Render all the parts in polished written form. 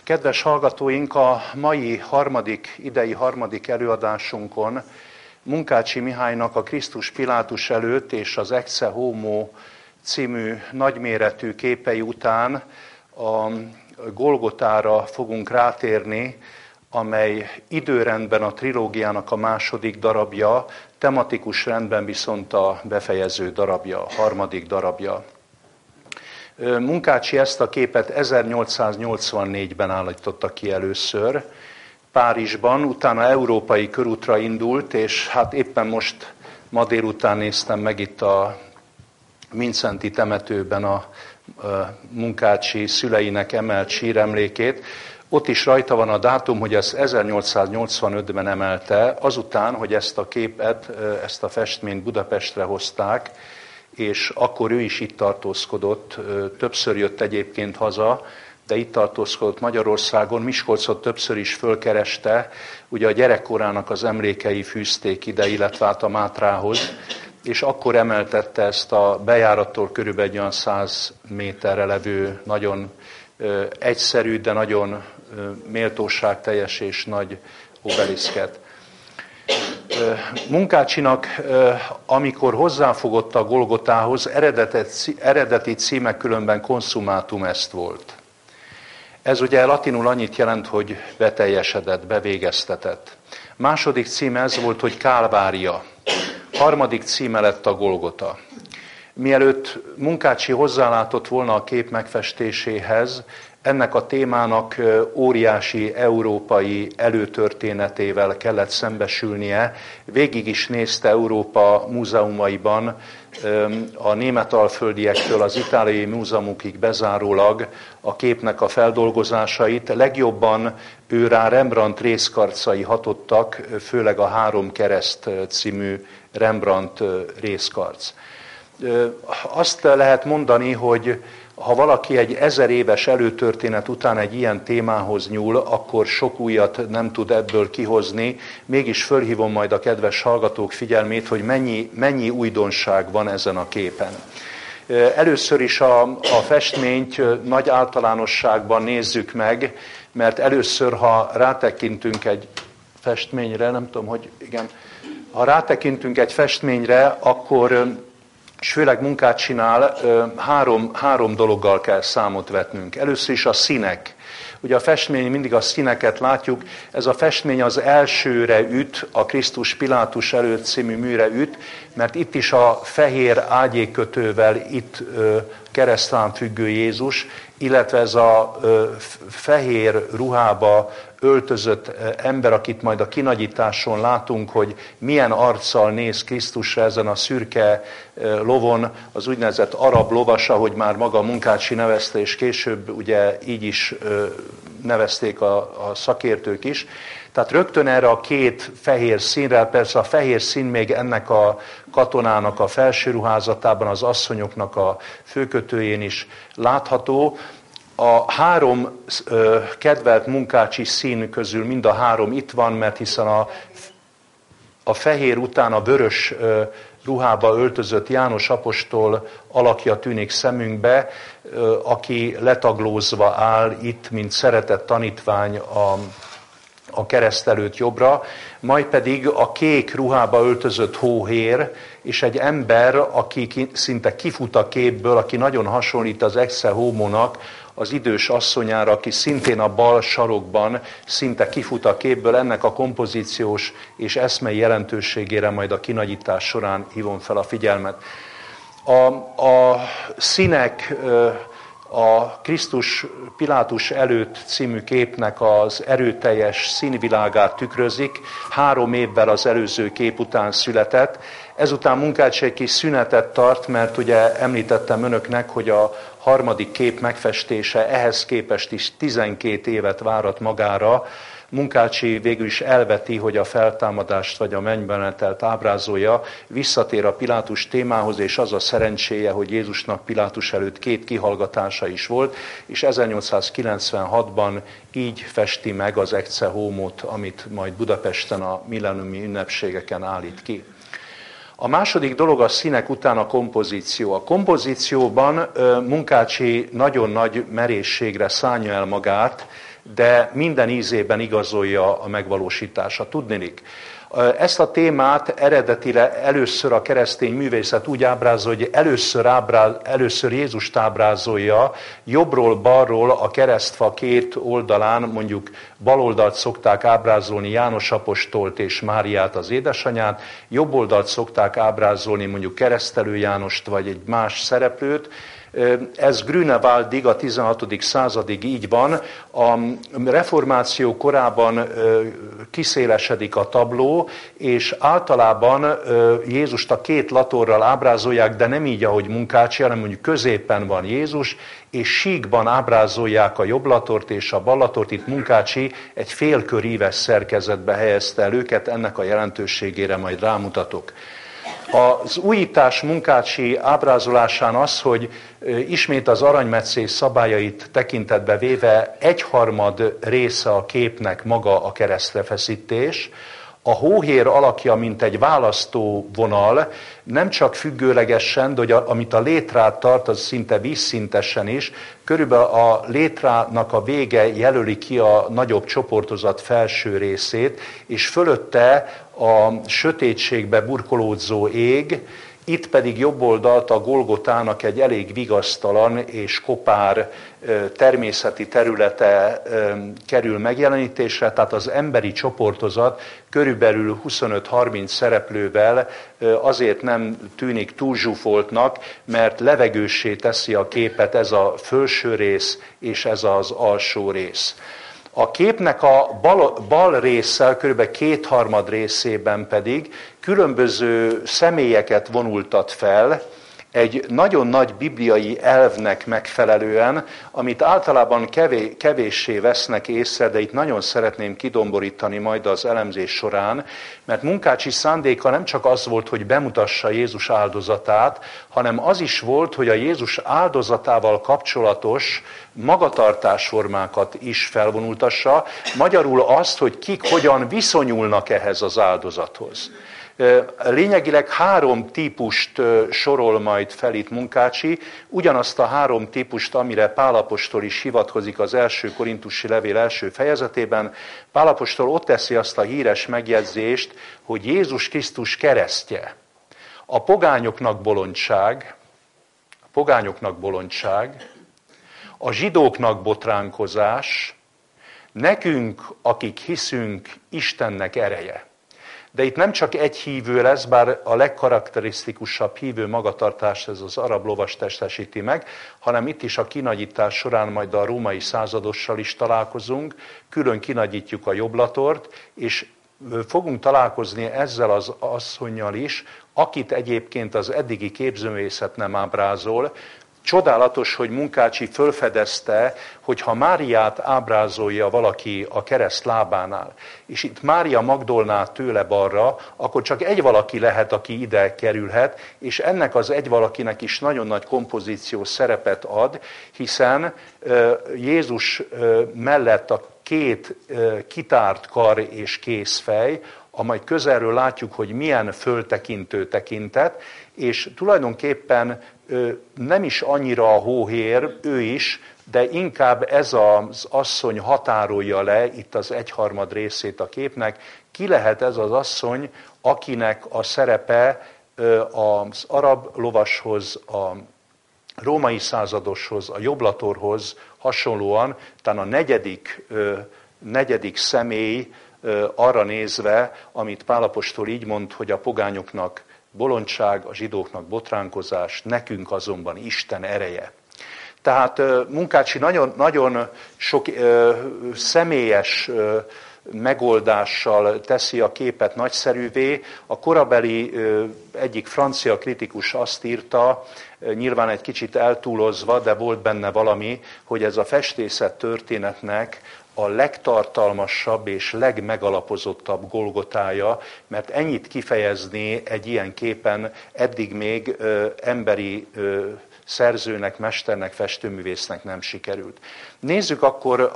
Kedves hallgatóink, a mai idei harmadik előadásunkon Munkácsy Mihálynak a Krisztus Pilátus előtt és az Ecce Homo című nagyméretű képei után a Golgotára fogunk rátérni, amely időrendben a trilógiának a második darabja, tematikus rendben viszont a befejező darabja, a harmadik darabja. Munkácsy ezt a képet 1884-ben állította ki először Párizsban, utána európai körútra indult, és hát éppen most ma délután néztem meg itt a Mindszenty temetőben a Munkácsy szüleinek emelt síremlékét. Ott is rajta van a dátum, hogy ezt 1885-ben emelte, azután, hogy ezt a képet, ezt a festményt Budapestre hozták, és akkor ő is itt tartózkodott, többször jött egyébként haza, de itt tartózkodott Magyarországon, Miskolcot többször is fölkereste, ugye a gyerekkorának az emlékei fűzték ide, illetve át a Mátrához, és akkor emeltette ezt a bejárattól körülbelül olyan 100 méterre levő, nagyon egyszerű, de nagyon méltóságteljes és nagy obeliszket. Munkácsynak, amikor hozzáfogott a Golgotához, eredeti címe különben Consummatum est volt. Ez ugye latinul annyit jelent, hogy beteljesedett, bevégeztetett. Második címe ez volt, hogy Kálvária. Harmadik címe lett a Golgota. Mielőtt Munkácsy hozzálátott volna a kép megfestéséhez, ennek a témának óriási európai előtörténetével kellett szembesülnie. Végig is nézte Európa múzeumaiban, a németalföldiektől az itáliai múzeumokig bezárólag a képnek a feldolgozásait. Legjobban őrá Rembrandt részkarcai hatottak, főleg a Három kereszt című Rembrandt részkarc. Azt lehet mondani, hogy ha valaki egy 1000 éves előtörténet után egy ilyen témához nyúl, akkor sok újat nem tud ebből kihozni. Mégis fölhívom majd a kedves hallgatók figyelmét, hogy mennyi újdonság van ezen a képen. Először is a festményt nagy általánosságban nézzük meg, mert először, ha rátekintünk egy festményre, nem tudom, hogy igen, ha rátekintünk egy festményre, akkor és főleg Munkácsynál három dologgal kell számot vetnünk. Először is a színek. Ugye a festmény, mindig a színeket látjuk, ez a festmény az elsőre üt, a Krisztus Pilátus előtt című műre üt, mert itt is a fehér ágyékötővel itt keresztán függő Jézus, illetve ez a fehér ruhába öltözött ember, akit majd a kinagyításon látunk, hogy milyen arccal néz Krisztusra ezen a szürke lovon, az úgynevezett arab lovas, ahogy már maga Munkácsy nevezte, és később ugye így is nevezték a szakértők is. Tehát rögtön erre a két fehér színre, persze a fehér szín még ennek a katonának a felső ruházatában, az asszonyoknak a főkötőjén is látható. A három kedvelt Munkácsy szín közül mind a három itt van, mert hiszen a fehér után a vörös ruhába öltözött János apostol alakja tűnik szemünkbe, aki letaglózva áll itt, mint szeretett tanítvány a kereszt előtt jobbra, majd pedig a kék ruhába öltözött hóhér, és egy ember, aki szinte kifut a képből, aki nagyon hasonlít az Ecce Homónak, az idős asszonyára, aki szintén a bal sarokban szinte kifut a képből, ennek a kompozíciós és eszmei jelentőségére majd a kinagyítás során hívom fel a figyelmet. A színek a Krisztus Pilátus előtt című képnek az erőteljes színvilágát tükrözik, 3 évvel az előző kép után született. Ezután Munkácsy egy kis szünetet tart, mert ugye említettem önöknek, hogy a harmadik kép megfestése ehhez képest is 12 évet várat magára. Munkácsy végül is elveti, hogy a feltámadást vagy a mennybenetelt ábrázolja, visszatér a Pilátus témához, és az a szerencséje, hogy Jézusnak Pilátus előtt 2 kihallgatása is volt, és 1896-ban így festi meg az Ecce Homót, amit majd Budapesten a millenniumi ünnepségeken állít ki. A második dolog a színek után a kompozíció. A kompozícióban Munkácsy nagyon nagy merészségre szánja el magát, de minden ízében igazolja a megvalósítása. Tudniillik, ezt a témát eredetileg először a keresztény művészet úgy ábrázolja, hogy először Jézust ábrázolja, jobbról balról a keresztfa két oldalán, mondjuk bal oldalt szokták ábrázolni János apostolt és Máriát, az édesanyát, jobb oldalt szokták ábrázolni mondjuk Keresztelő Jánost vagy egy más szereplőt. Ez Grünewaldig a 16. századig így van. A reformáció korában kiszélesedik a tabló, és általában Jézust a két latorral ábrázolják, de nem így, ahogy Munkácsi, hanem mondjuk középen van Jézus, és síkban ábrázolják a jobb latort és a bal latort. Itt Munkácsi egy félköríves szerkezetbe helyezte el őket, ennek a jelentőségére majd rámutatok. Az újítás Munkácsi ábrázolásán az, hogy ismét az aranymetszés szabályait tekintetbe véve 1/3 része a képnek maga a keresztrefeszítés, a hóhér alakja, mint egy választóvonal, nem csak függőlegesen, de amit a létrát tart, az szinte vízszintesen is, körülbelül a létrának a vége jelöli ki a nagyobb csoportozat felső részét, és fölötte a sötétségbe burkolódzó ég, itt pedig jobb oldalt a Golgotának egy elég vigasztalan és kopár természeti területe kerül megjelenítésre, tehát az emberi csoportozat körülbelül 25-30 szereplővel azért nem tűnik túl zsúfoltnak, mert levegőssé teszi a képet ez a felső rész és ez az alsó rész. A képnek a bal résszel, kb. 2/3 részében pedig különböző személyeket vonultat fel, egy nagyon nagy bibliai elvnek megfelelően, amit általában kevéssé vesznek észre, de itt nagyon szeretném kidomborítani majd az elemzés során, mert Munkácsi szándéka nem csak az volt, hogy bemutassa Jézus áldozatát, hanem az is volt, hogy a Jézus áldozatával kapcsolatos magatartásformákat is felvonultassa, magyarul azt, hogy kik hogyan viszonyulnak ehhez az áldozathoz. Lényegileg 3 típust sorol majd fel itt Munkácsi, ugyanazt a 3 típust, amire Pál apostol is hivatkozik az első korintusi levél első fejezetében. Pál apostol ott teszi azt a híres megjegyzést, hogy Jézus Krisztus keresztje a pogányoknak bolondság, a zsidóknak botránkozás, nekünk, akik hiszünk, Istennek ereje. De itt nem csak egy hívő lesz, bár a legkarakterisztikusabb hívő magatartást ez az arab lovas testesíti meg, hanem itt is a kinagyítás során majd a római századossal is találkozunk, külön kinagyítjuk a jobblatort, és fogunk találkozni ezzel az asszonnyal is, akit egyébként az eddigi képzőművészet nem ábrázol. Csodálatos, hogy Munkácsi fölfedezte, hogy ha Máriát ábrázolja valaki a kereszt lábánál, és itt Mária Magdolná tőle balra, akkor csak egy valaki lehet, aki ide kerülhet, és ennek az egy valakinek is nagyon nagy kompozíciós szerepet ad, hiszen Jézus mellett a 2 kitárt kar és kézfej, amely közelről látjuk, hogy milyen föltekintő tekintet, és tulajdonképpen nem is annyira a hóhér, ő is, de inkább ez az asszony határolja le itt az 1/3 részét a képnek. Ki lehet ez az asszony, akinek a szerepe az arab lovashoz, a római századoshoz, a jobblatorhoz hasonlóan, talán a negyedik személy arra nézve, amit Pál apostol így mond, hogy a pogányoknak bolondság, a zsidóknak botránkozás, nekünk azonban Isten ereje. Tehát Munkácsi nagyon, nagyon sok személyes megoldással teszi a képet nagyszerűvé. A korabeli egyik francia kritikus azt írta, nyilván egy kicsit eltúlozva, de volt benne valami, hogy ez a festészet történetnek a legtartalmasabb és legmegalapozottabb Golgotája, mert ennyit kifejezni egy ilyen képen eddig még emberi szerzőnek, mesternek, festőművésznek nem sikerült. Nézzük akkor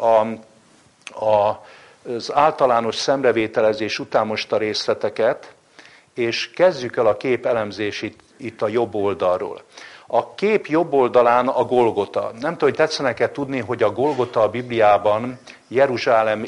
az általános szemrevételezés után most a részleteket, és kezdjük el a kép elemzését itt a jobb oldalról. A kép jobb oldalán a Golgota. Nem tudom, hogy tetszenek-e tudni, hogy a Golgota a Bibliában Jeruzsálem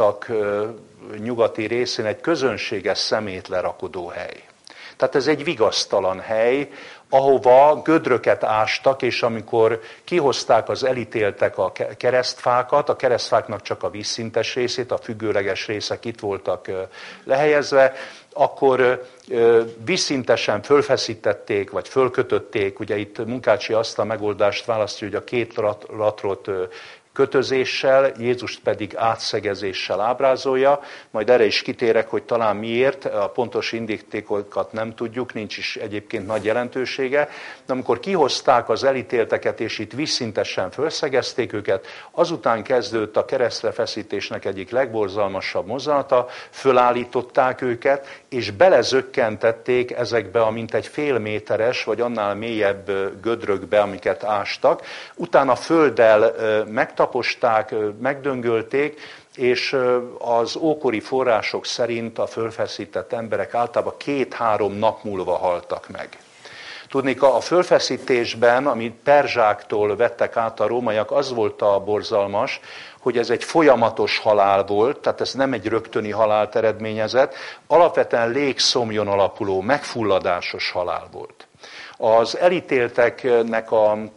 észak-nyugati részén egy közönséges szemétlerakodó hely. Tehát ez egy vigasztalan hely, ahova gödröket ástak, és amikor kihozták az elítéltek a keresztfákat, a keresztfáknak csak a vízszintes részét, a függőleges részek itt voltak lehelyezve, akkor vízszintesen fölfeszítették, vagy fölkötötték, ugye itt Munkácsi azt a megoldást választja, hogy a két latrot kötözéssel, Jézust pedig átszegezéssel ábrázolja, majd erre is kitérek, hogy talán miért, a pontos indítékokat nem tudjuk, nincs is egyébként nagy jelentősége, de amikor kihozták az elítélteket, és itt vízszintesen fölszegezték őket, azután kezdődött a keresztrefeszítésnek egyik legborzalmasabb mozzanata, fölállították őket, és belezökkentették ezekbe a mintegy fél méteres, vagy annál mélyebb gödrökbe, amiket ástak, utána földdel megtaposták, megdöngölték, és az ókori források szerint a fölfeszített emberek általában 2-3 nap múlva haltak meg. Tudnék, a fölfeszítésben, amit perzsáktól vettek át a rómaiak, az volt a borzalmas, hogy ez egy folyamatos halál volt, tehát ez nem egy rögtöni halált eredményezett, alapvetően légszomjon alapuló, megfulladásos halál volt. Az elítélteknek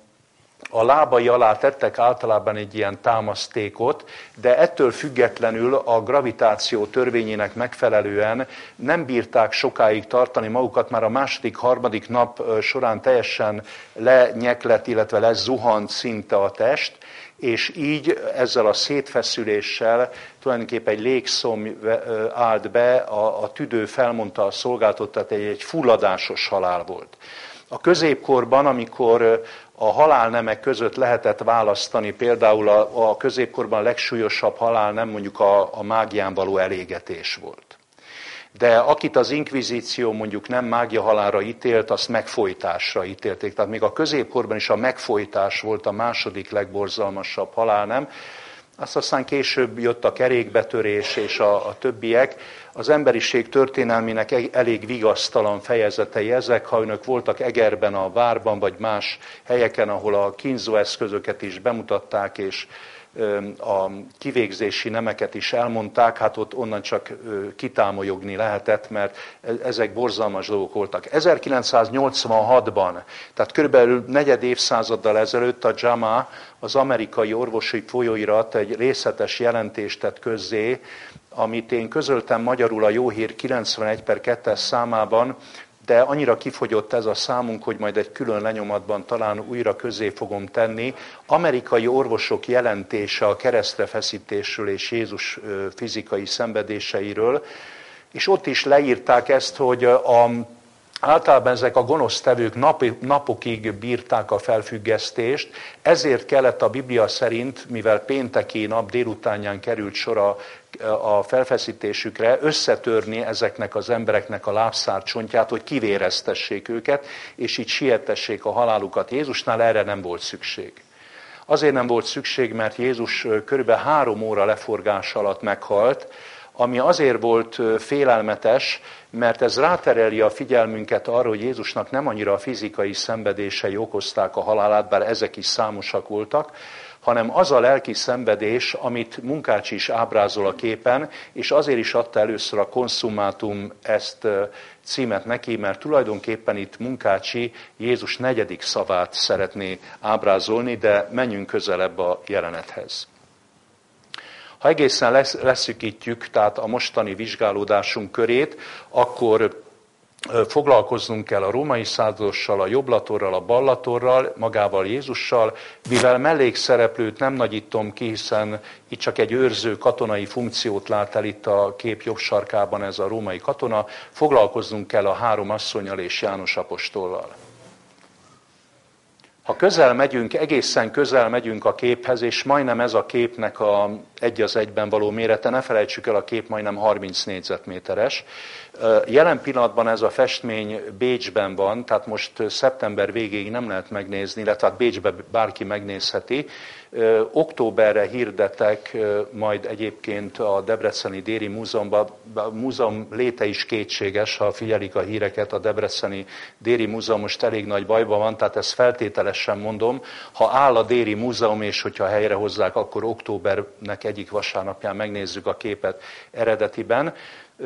a lábai alá tettek általában egy ilyen támasztékot, de ettől függetlenül a gravitáció törvényének megfelelően nem bírták sokáig tartani magukat, már a második-harmadik nap során teljesen lenyeklett, illetve lezuhant szinte a test, és így ezzel a szétfeszüléssel tulajdonképpen egy légszomj állt be, a tüdő felmondta a szolgáltatót, tehát egy fulladásos halál volt. A középkorban, amikor a halálnemek között lehetett választani, például a középkorban a legsúlyosabb halálnem mondjuk a mágián való elégetés volt. De akit az inkvizíció mondjuk nem mágia halálra ítélt, azt megfojtásra ítélték. Tehát még a középkorban is a megfojtás volt a második legborzalmasabb halálnem. Azt aztán később jött a kerékbetörés és a többiek. Az emberiség történelmének elég vigasztalan fejezetei ezek, ha önök voltak Egerben, a várban, vagy más helyeken, ahol a kínzóeszközöket is bemutatták, és a kivégzési nemeket is elmondták, hát ott onnan csak kitámolyogni lehetett, mert ezek borzalmas dolgok voltak. 1986-ban, tehát körülbelül negyed évszázaddal ezelőtt a JAMA, az amerikai orvosi folyóirat egy részletes jelentést tett közzé, amit én közöltem magyarul a Jó Hír 91/2-es számában, de annyira kifogyott ez a számunk, hogy majd egy külön lenyomatban talán újra közé fogom tenni. Amerikai orvosok jelentése a keresztrefeszítésről és Jézus fizikai szenvedéseiről, és ott is leírták ezt, hogy általában ezek a gonosztevők napokig bírták a felfüggesztést, ezért kellett a Biblia szerint, mivel pénteki nap délutánján került sor a felfeszítésükre, összetörni ezeknek az embereknek a lábszárcsontját, hogy kivéreztessék őket, és így sietessék a halálukat. Jézusnál erre nem volt szükség. Azért nem volt szükség, mert Jézus körülbelül 3 óra leforgás alatt meghalt, ami azért volt félelmetes, mert ez rátereli a figyelmünket arra, hogy Jézusnak nem annyira a fizikai szenvedései okozták a halálát, bár ezek is számosak voltak, hanem az a lelki szenvedés, amit Munkácsi is ábrázol a képen, és azért is adta először a Consummatum ezt címet neki, mert tulajdonképpen itt Munkácsi Jézus 4. szavát szeretné ábrázolni, de menjünk közelebb a jelenethez. Ha egészen leszűkítjük, tehát a mostani vizsgálódásunk körét, akkor foglalkoznunk kell a római századossal, a jobblatorral, a ballatorral, magával Jézussal, mivel mellékszereplőt nem nagyítom ki, hiszen itt csak egy őrző katonai funkciót lát el itt a kép jobb sarkában ez a római katona, foglalkoznunk kell a 3 asszonnyal és János apostollal. Ha közel megyünk, egészen közel megyünk a képhez, és majdnem ez a képnek a 1:1 való mérete, ne felejtsük el, a kép majdnem 30 négyzetméteres. Jelen pillanatban ez a festmény Bécsben van, tehát most szeptember végéig nem lehet megnézni, illetve hát Bécsben bárki megnézheti. Októberre hirdetek majd egyébként a Debreceni Déri Múzeumban. A múzeum léte is kétséges, ha figyelik a híreket, a Debreceni Déri Múzeum most elég nagy bajban van, tehát ezt feltételesen mondom. Ha áll a Déri Múzeum, és hogyha helyre hozzák, akkor októbernek egyik vasárnapján megnézzük a képet eredetiben.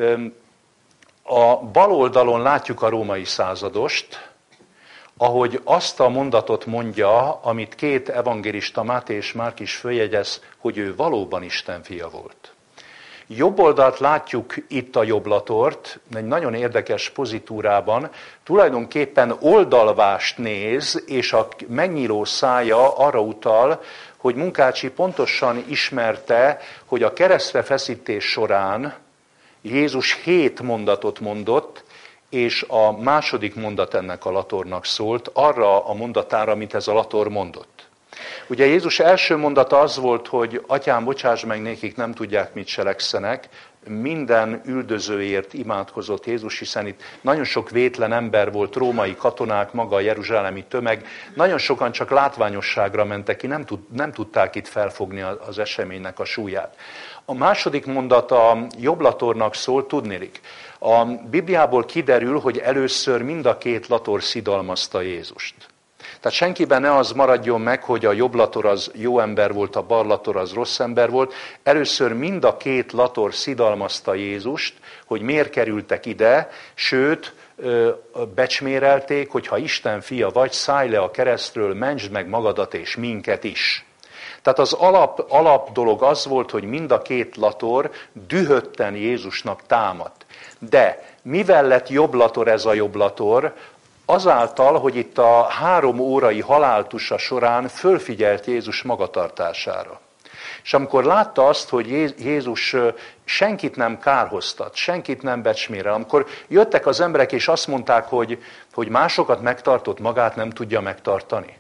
A bal oldalon látjuk a római századost, ahogy azt a mondatot mondja, amit két evangélista, Máté és Márk is följegyez, hogy ő valóban Isten fia volt. Jobb oldalt látjuk itt a jobblatort, egy nagyon érdekes pozitúrában, tulajdonképpen oldalvást néz, és a megnyíló szája arra utal, hogy Munkácsi pontosan ismerte, hogy a keresztre feszítés során Jézus 7 mondatot mondott, és a második mondat ennek a latornak szólt, arra a mondatára, amit ez a lator mondott. Ugye Jézus első mondata az volt, hogy Atyám, bocsáss meg nékik, nem tudják, mit cselekszenek. Minden üldözőért imádkozott Jézus, hiszen itt nagyon sok vétlen ember volt, római katonák, maga a jeruzsálemi tömeg. Nagyon sokan csak látványosságra mentek ki, nem tudták itt felfogni az eseménynek a súlyát. A második mondat a jobblatornak szól, tudnilik. A Bibliából kiderül, hogy először mind a két lator szidalmazta Jézust. Tehát senkiben ne az maradjon meg, hogy a jobb lator az jó ember volt, a bal lator az rossz ember volt. Először mind a két lator szidalmazta Jézust, hogy miért kerültek ide, sőt, becsmérelték, hogy ha Isten fia vagy, szállj le a keresztről, mentsd meg magadat és minket is. Tehát az alap dolog az volt, hogy mind a két lator dühötten Jézusnak támadt. De mivel lett jobb lator ez a jobb lator? Azáltal, hogy itt a 3 órai haláltusa során fölfigyelt Jézus magatartására. És amikor látta azt, hogy Jézus senkit nem kárhoztat, senkit nem becsmérel, amikor jöttek az emberek és azt mondták, hogy másokat megtartott, magát nem tudja megtartani.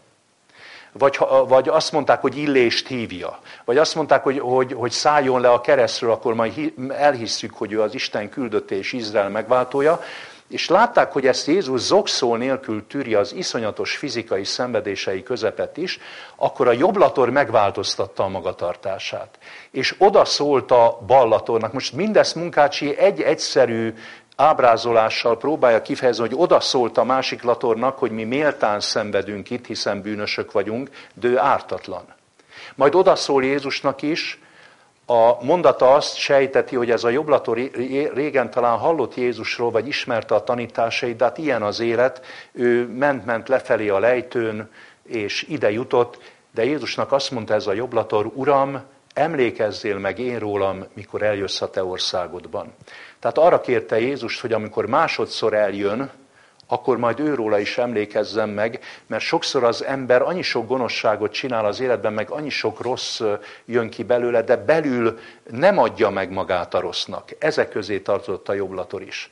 Vagy azt mondták, hogy Illést hívja. Vagy azt mondták, hogy szálljon le a keresztről, akkor majd elhisszük, hogy ő az Isten küldötte és Izrael megváltója. És látták, hogy ezt Jézus zokszól nélkül tűri az iszonyatos fizikai szenvedései közepett is, akkor a jobb lator megváltoztatta a magatartását. És oda szólt a bal latornak. Most mindezt Munkácsi egy egyszerű ábrázolással próbálja kifejezni, hogy oda szólt a másik latornak, hogy mi méltán szenvedünk itt, hiszen bűnösök vagyunk, de ő ártatlan. Majd oda szól Jézusnak is, a mondata azt sejteti, hogy ez a jobb lator régen talán hallott Jézusról, vagy ismerte a tanításait, de hát ilyen az élet, ő ment lefelé a lejtőn, és ide jutott, de Jézusnak azt mondta ez a jobb lator, Uram, emlékezzél meg én rólam, mikor eljössz a te országodban. Tehát arra kérte Jézust, hogy amikor másodszor eljön, akkor majd őróla is emlékezzen meg, mert sokszor az ember annyi sok gonoszságot csinál az életben, meg annyi sok rossz jön ki belőle, de belül nem adja meg magát a rossznak. Ezek közé tartozott a jobb lator is.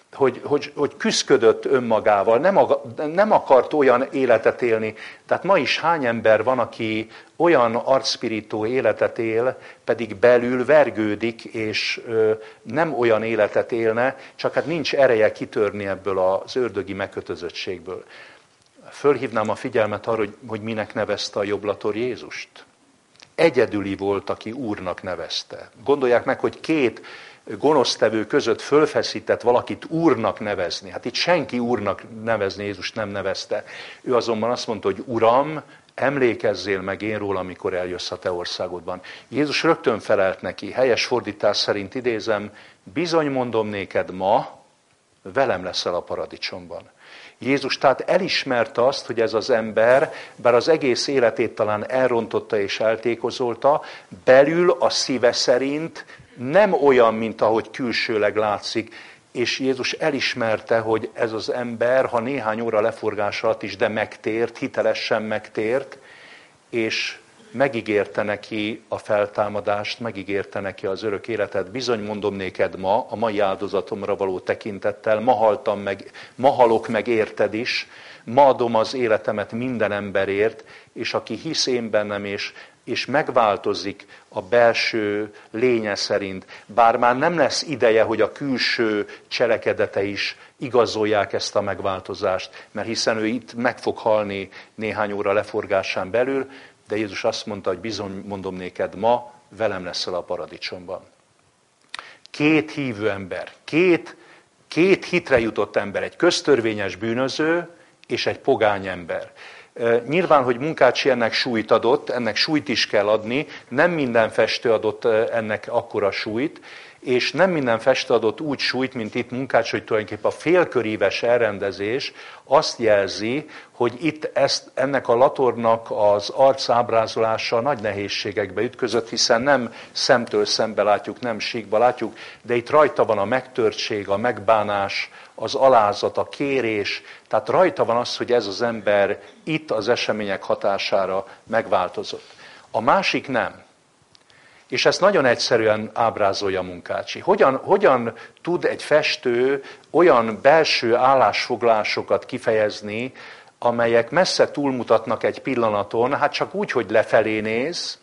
Hogy küszködött önmagával, nem akart olyan életet élni. Tehát ma is hány ember van, aki olyan arcpirító életet él, pedig belül vergődik, és nem olyan életet élne, csak hát nincs ereje kitörni ebből az ördögi megkötözöttségből. Fölhívnám a figyelmet arra, hogy minek nevezte a jobb lator Jézust. Egyedüli volt, aki Úrnak nevezte. Gondolják meg, hogy 2 gonosztevő között fölfeszített valakit Úrnak nevezni. Hát itt senki Úrnak nevezni Jézus nem nevezte. Ő azonban azt mondta, hogy Uram, emlékezzél meg én róla, amikor eljössz a te országodban. Jézus rögtön felelt neki, helyes fordítás szerint idézem, bizony mondom néked ma, velem leszel a paradicsomban. Jézus tehát elismerte azt, hogy ez az ember, bár az egész életét talán elrontotta és eltékozolta, belül a szíve szerint nem olyan, mint ahogy külsőleg látszik, és Jézus elismerte, hogy ez az ember, ha néhány óra leforgás alatt is, de megtért, hitelesen megtért, és megígérte neki a feltámadást, megígérte neki az örök életet. Bizony mondom néked ma, a mai áldozatomra való tekintettel, ma halok meg érted is, ma adom az életemet minden emberért, és aki hisz én bennem, és megváltozik a belső lénye szerint, bár már nem lesz ideje, hogy a külső cselekedete is igazolják ezt a megváltozást, mert hiszen ő itt meg fog halni néhány óra leforgásán belül, de Jézus azt mondta, hogy bizony mondom néked, ma velem leszel a paradicsomban. Két hívő ember, két hitre jutott ember, egy köztörvényes bűnöző és egy pogány ember. Nyilván, hogy Munkácsi ennek súlyt adott, ennek súlyt is kell adni, nem minden festő adott ennek akkora súlyt, és nem minden festő adott úgy súlyt, mint itt Munkácsi, hogy tulajdonképpen a félköríves elrendezés azt jelzi, hogy itt ennek a latornak az arcábrázolása nagy nehézségekbe ütközött, hiszen nem szemtől szembe látjuk, nem síkba látjuk, de itt rajta van a megtörtség, a megbánás, az alázat, a kérés, tehát rajta van az, hogy ez az ember itt az események hatására megváltozott. A másik nem. És ezt nagyon egyszerűen ábrázolja Munkácsi. Hogyan tud egy festő olyan belső állásfoglalásokat kifejezni, amelyek messze túlmutatnak egy pillanaton, hát csak úgy, hogy lefelé néz,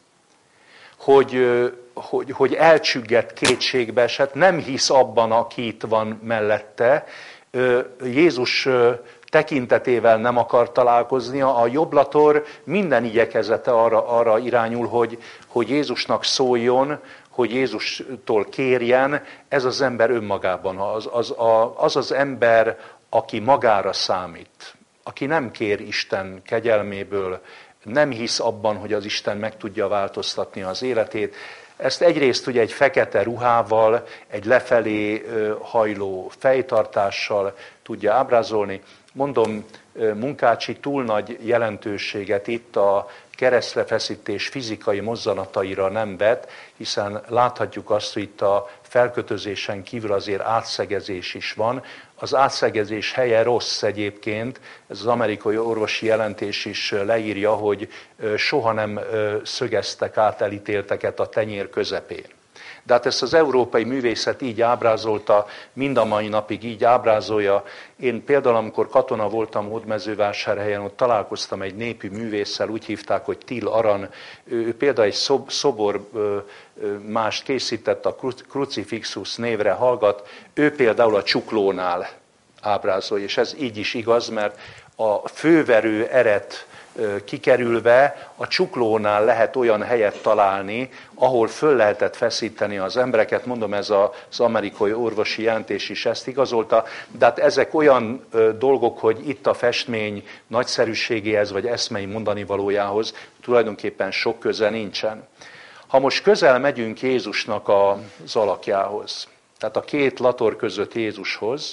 hogy elcsüggett, kétségbe esett, nem hisz abban, aki itt van mellette. Jézus tekintetével nem akar találkoznia, a jobblator minden igyekezete arra irányul, hogy Jézusnak szóljon, hogy Jézustól kérjen, ez az ember önmagában, az az ember, aki magára számít, aki nem kér Isten kegyelméből, nem hisz abban, hogy az Isten meg tudja változtatni az életét. Ezt egyrészt ugye egy fekete ruhával, egy lefelé hajló fejtartással tudja ábrázolni. Mondom, Munkácsi túl nagy jelentőséget itt a keresztrefeszítés fizikai mozzanataira nem vet, hiszen láthatjuk azt, hogy itt a felkötözésen kívül azért átszegezés is van. Az átszegezés helye rossz egyébként, ez az amerikai orvosi jelentés is leírja, hogy soha nem szögeztek át elítélteket a tenyér közepén. De hát ezt az európai művészet így ábrázolta, mind a mai napig így ábrázolja. Én például, amikor katona voltam Hódmezővásárhelyen, ott találkoztam egy népi művésszel, úgy hívták, hogy Till Aran. Ő például egy szobor mást készített, a Crucifixus névre hallgat. Ő például a csuklónál ábrázolja, és ez így is igaz, mert a főverő eret kikerülve a csuklónál lehet olyan helyet találni, ahol föl lehetett feszíteni az embereket. Mondom, ez az amerikai orvosi jelentés is ezt igazolta, de hát ezek olyan dolgok, hogy itt a festmény nagyszerűségéhez vagy eszmei mondani valójához tulajdonképpen sok köze nincsen. Ha most közel megyünk Jézusnak az alakjához, tehát a két lator között Jézushoz,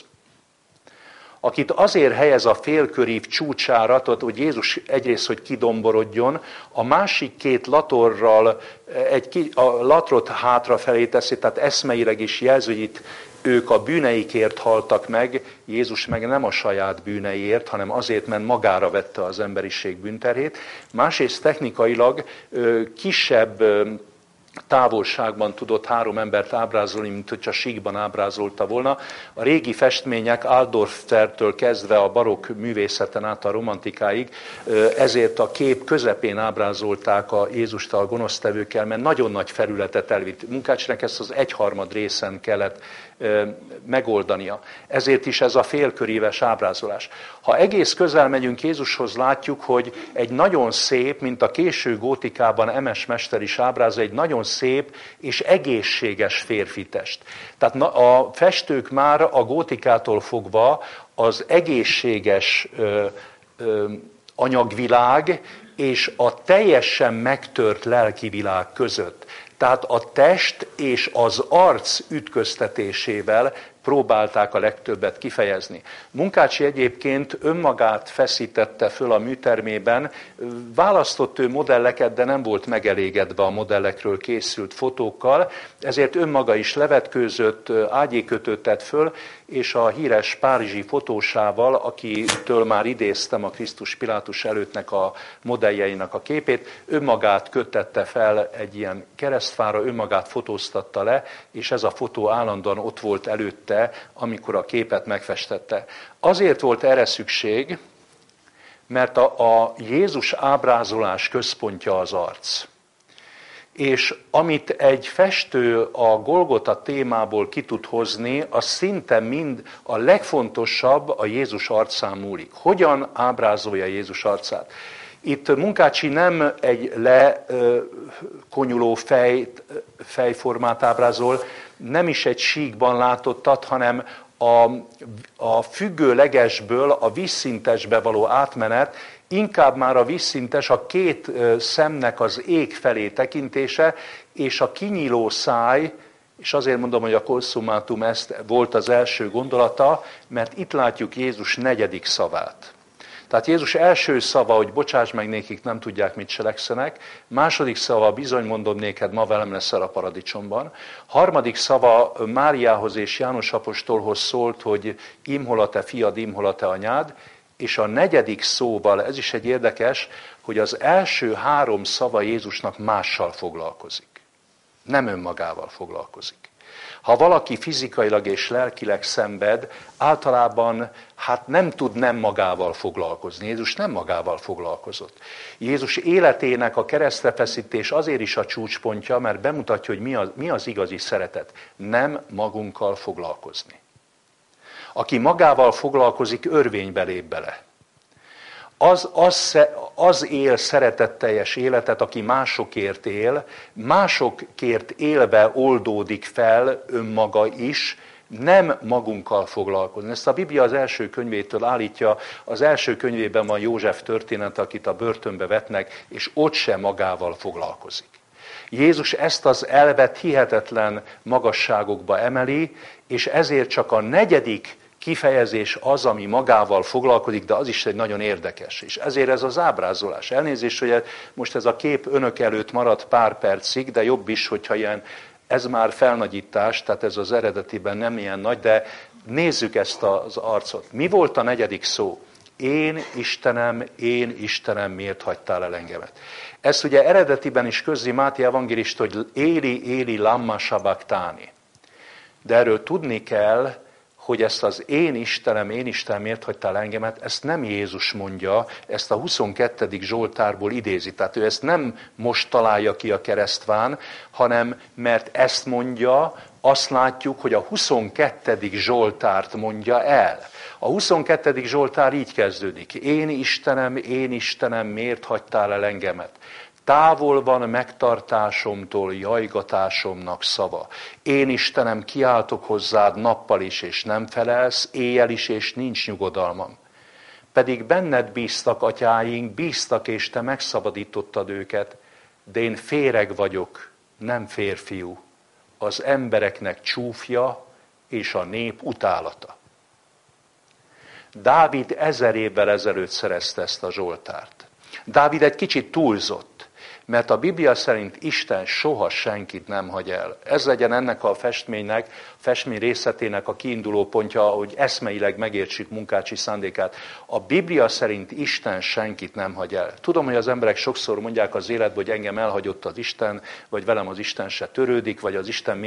akit azért helyez a félkörív csúcsára, tehát, hogy Jézus egyrészt, hogy kidomborodjon, a másik két latorral a latrot hátrafelé teszi, tehát eszmeileg is jelzi, hogy itt ők a bűneikért haltak meg, Jézus meg nem a saját bűneiért, hanem azért, mert magára vette az emberiség bűnterhét. Másrészt technikailag kisebb távolságban tudott három embert ábrázolni, mint hogyha síkban ábrázolta volna. A régi festmények Aldorftől kezdve a barokk művészeten át a romantikáig, ezért a kép közepén ábrázolták a Jézust a gonosztevőkkel, mert nagyon nagy felületet elvitt. Munkácsinak ezt az 1/3 részen kellett megoldania. Ezért is ez a félköríves ábrázolás. Ha egész közel megyünk Jézushoz, látjuk, hogy egy nagyon szép, mint a késő gótikában Emes mester is ábrázol, egy nagyon szép és egészséges férfitest. Tehát a festők már a gótikától fogva az egészséges anyagvilág és a teljesen megtört lelkivilág között. Tehát a test és az arc ütköztetésével próbálták a legtöbbet kifejezni. Munkácsi egyébként önmagát feszítette föl a műtermében, választott ő modelleket, de nem volt megelégedve a modellekről készült fotókkal, ezért önmaga is levetkőzött, ágyékötőt tett föl, és a híres párizsi fotósával, akitől már idéztem a Krisztus Pilátus előttnek a modelljeinek a képét, önmagát kötette fel egy ilyen keresztfára, önmagát fotóztatta le, és ez a fotó állandóan ott volt előtte, amikor a képet megfestette. Azért volt erre szükség, mert a Jézus ábrázolás központja az arc. És amit egy festő a Golgota témából ki tud hozni, az szinte mind a legfontosabb a Jézus arcán múlik. Hogyan ábrázolja Jézus arcát? Itt Munkácsi nem egy lekonyuló fejformát ábrázol, nem is egy síkban látottat, hanem a függőlegesből a vízszintesbe való átmenet, inkább már a vízszintes, a két szemnek az ég felé tekintése, és a kinyíló száj, és azért mondom, hogy a konszumátum ezt volt az első gondolata, mert itt látjuk Jézus 4. szavát. Tehát Jézus első szava, hogy bocsáss meg nékik, nem tudják, mit cselekszenek. Második szava, bizony mondom néked, ma velem leszel a paradicsomban. Harmadik szava Máriához és János apostolhoz szólt, hogy imhol a te fiad, imhol a te anyád. És a 4. szóval, ez is egy érdekes, hogy az első 3 szava Jézusnak mással foglalkozik. Nem önmagával foglalkozik. Ha valaki fizikailag és lelkileg szenved, általában nem tud nem magával foglalkozni. Jézus nem magával foglalkozott. Jézus életének a keresztrefeszítés azért is a csúcspontja, mert bemutatja, hogy mi az igazi szeretet. Nem magunkkal foglalkozni. Aki magával foglalkozik, örvénybe lép bele. Az él szeretetteljes életet, aki másokért él, másokért élve oldódik fel önmaga is, nem magunkkal foglalkozni. Ezt a Biblia az első könyvétől állítja, az első könyvében van József történet, akit a börtönbe vetnek, és ott sem magával foglalkozik. Jézus ezt az elvet hihetetlen magasságokba emeli, és ezért csak a 4. kifejezés az, ami magával foglalkozik, de az is egy nagyon érdekes. És ezért ez az ábrázolás. Elnézést, hogy most ez a kép önök előtt maradt pár percig, de jobb is, hogyha ez már felnagyítás, tehát ez az eredetiben nem ilyen nagy, de nézzük ezt az arcot. Mi volt a 4. szó? Én Istenem, miért hagytál el engemet? Ezt ugye eredetiben is közzi Máté evangélista, hogy Éli, lamma sabachthani. De erről tudni kell, hogy ezt az én Istenem, miért hagytál engemet, ezt nem Jézus mondja, ezt a 22. Zsoltárból idézi. Tehát ő ezt nem most találja ki a keresztván, hanem mert ezt mondja, azt látjuk, hogy a 22. Zsoltárt mondja el. A 22. Zsoltár így kezdődik. Én Istenem, miért hagytál el engemet? Távol van megtartásomtól jajgatásomnak szava. Én Istenem, kiáltok hozzád nappal is, és nem felelsz, éjjel is, és nincs nyugodalmam. Pedig benned bíztak atyáink, bíztak, és te megszabadítottad őket, de én féreg vagyok, nem férfiú, az embereknek csúfja, és a nép utálata. Dávid 1000 évvel ezelőtt szerezte ezt a Zsoltárt. Dávid egy kicsit túlzott, mert a Biblia szerint Isten soha senkit nem hagy el. Ez legyen ennek a festmény részletének a kiinduló pontja, hogy eszmeileg megértsük Munkácsi szándékát. A Biblia szerint Isten senkit nem hagy el. Tudom, hogy az emberek sokszor mondják az életben, hogy engem elhagyott az Isten, vagy velem az Isten se törődik, vagy az Isten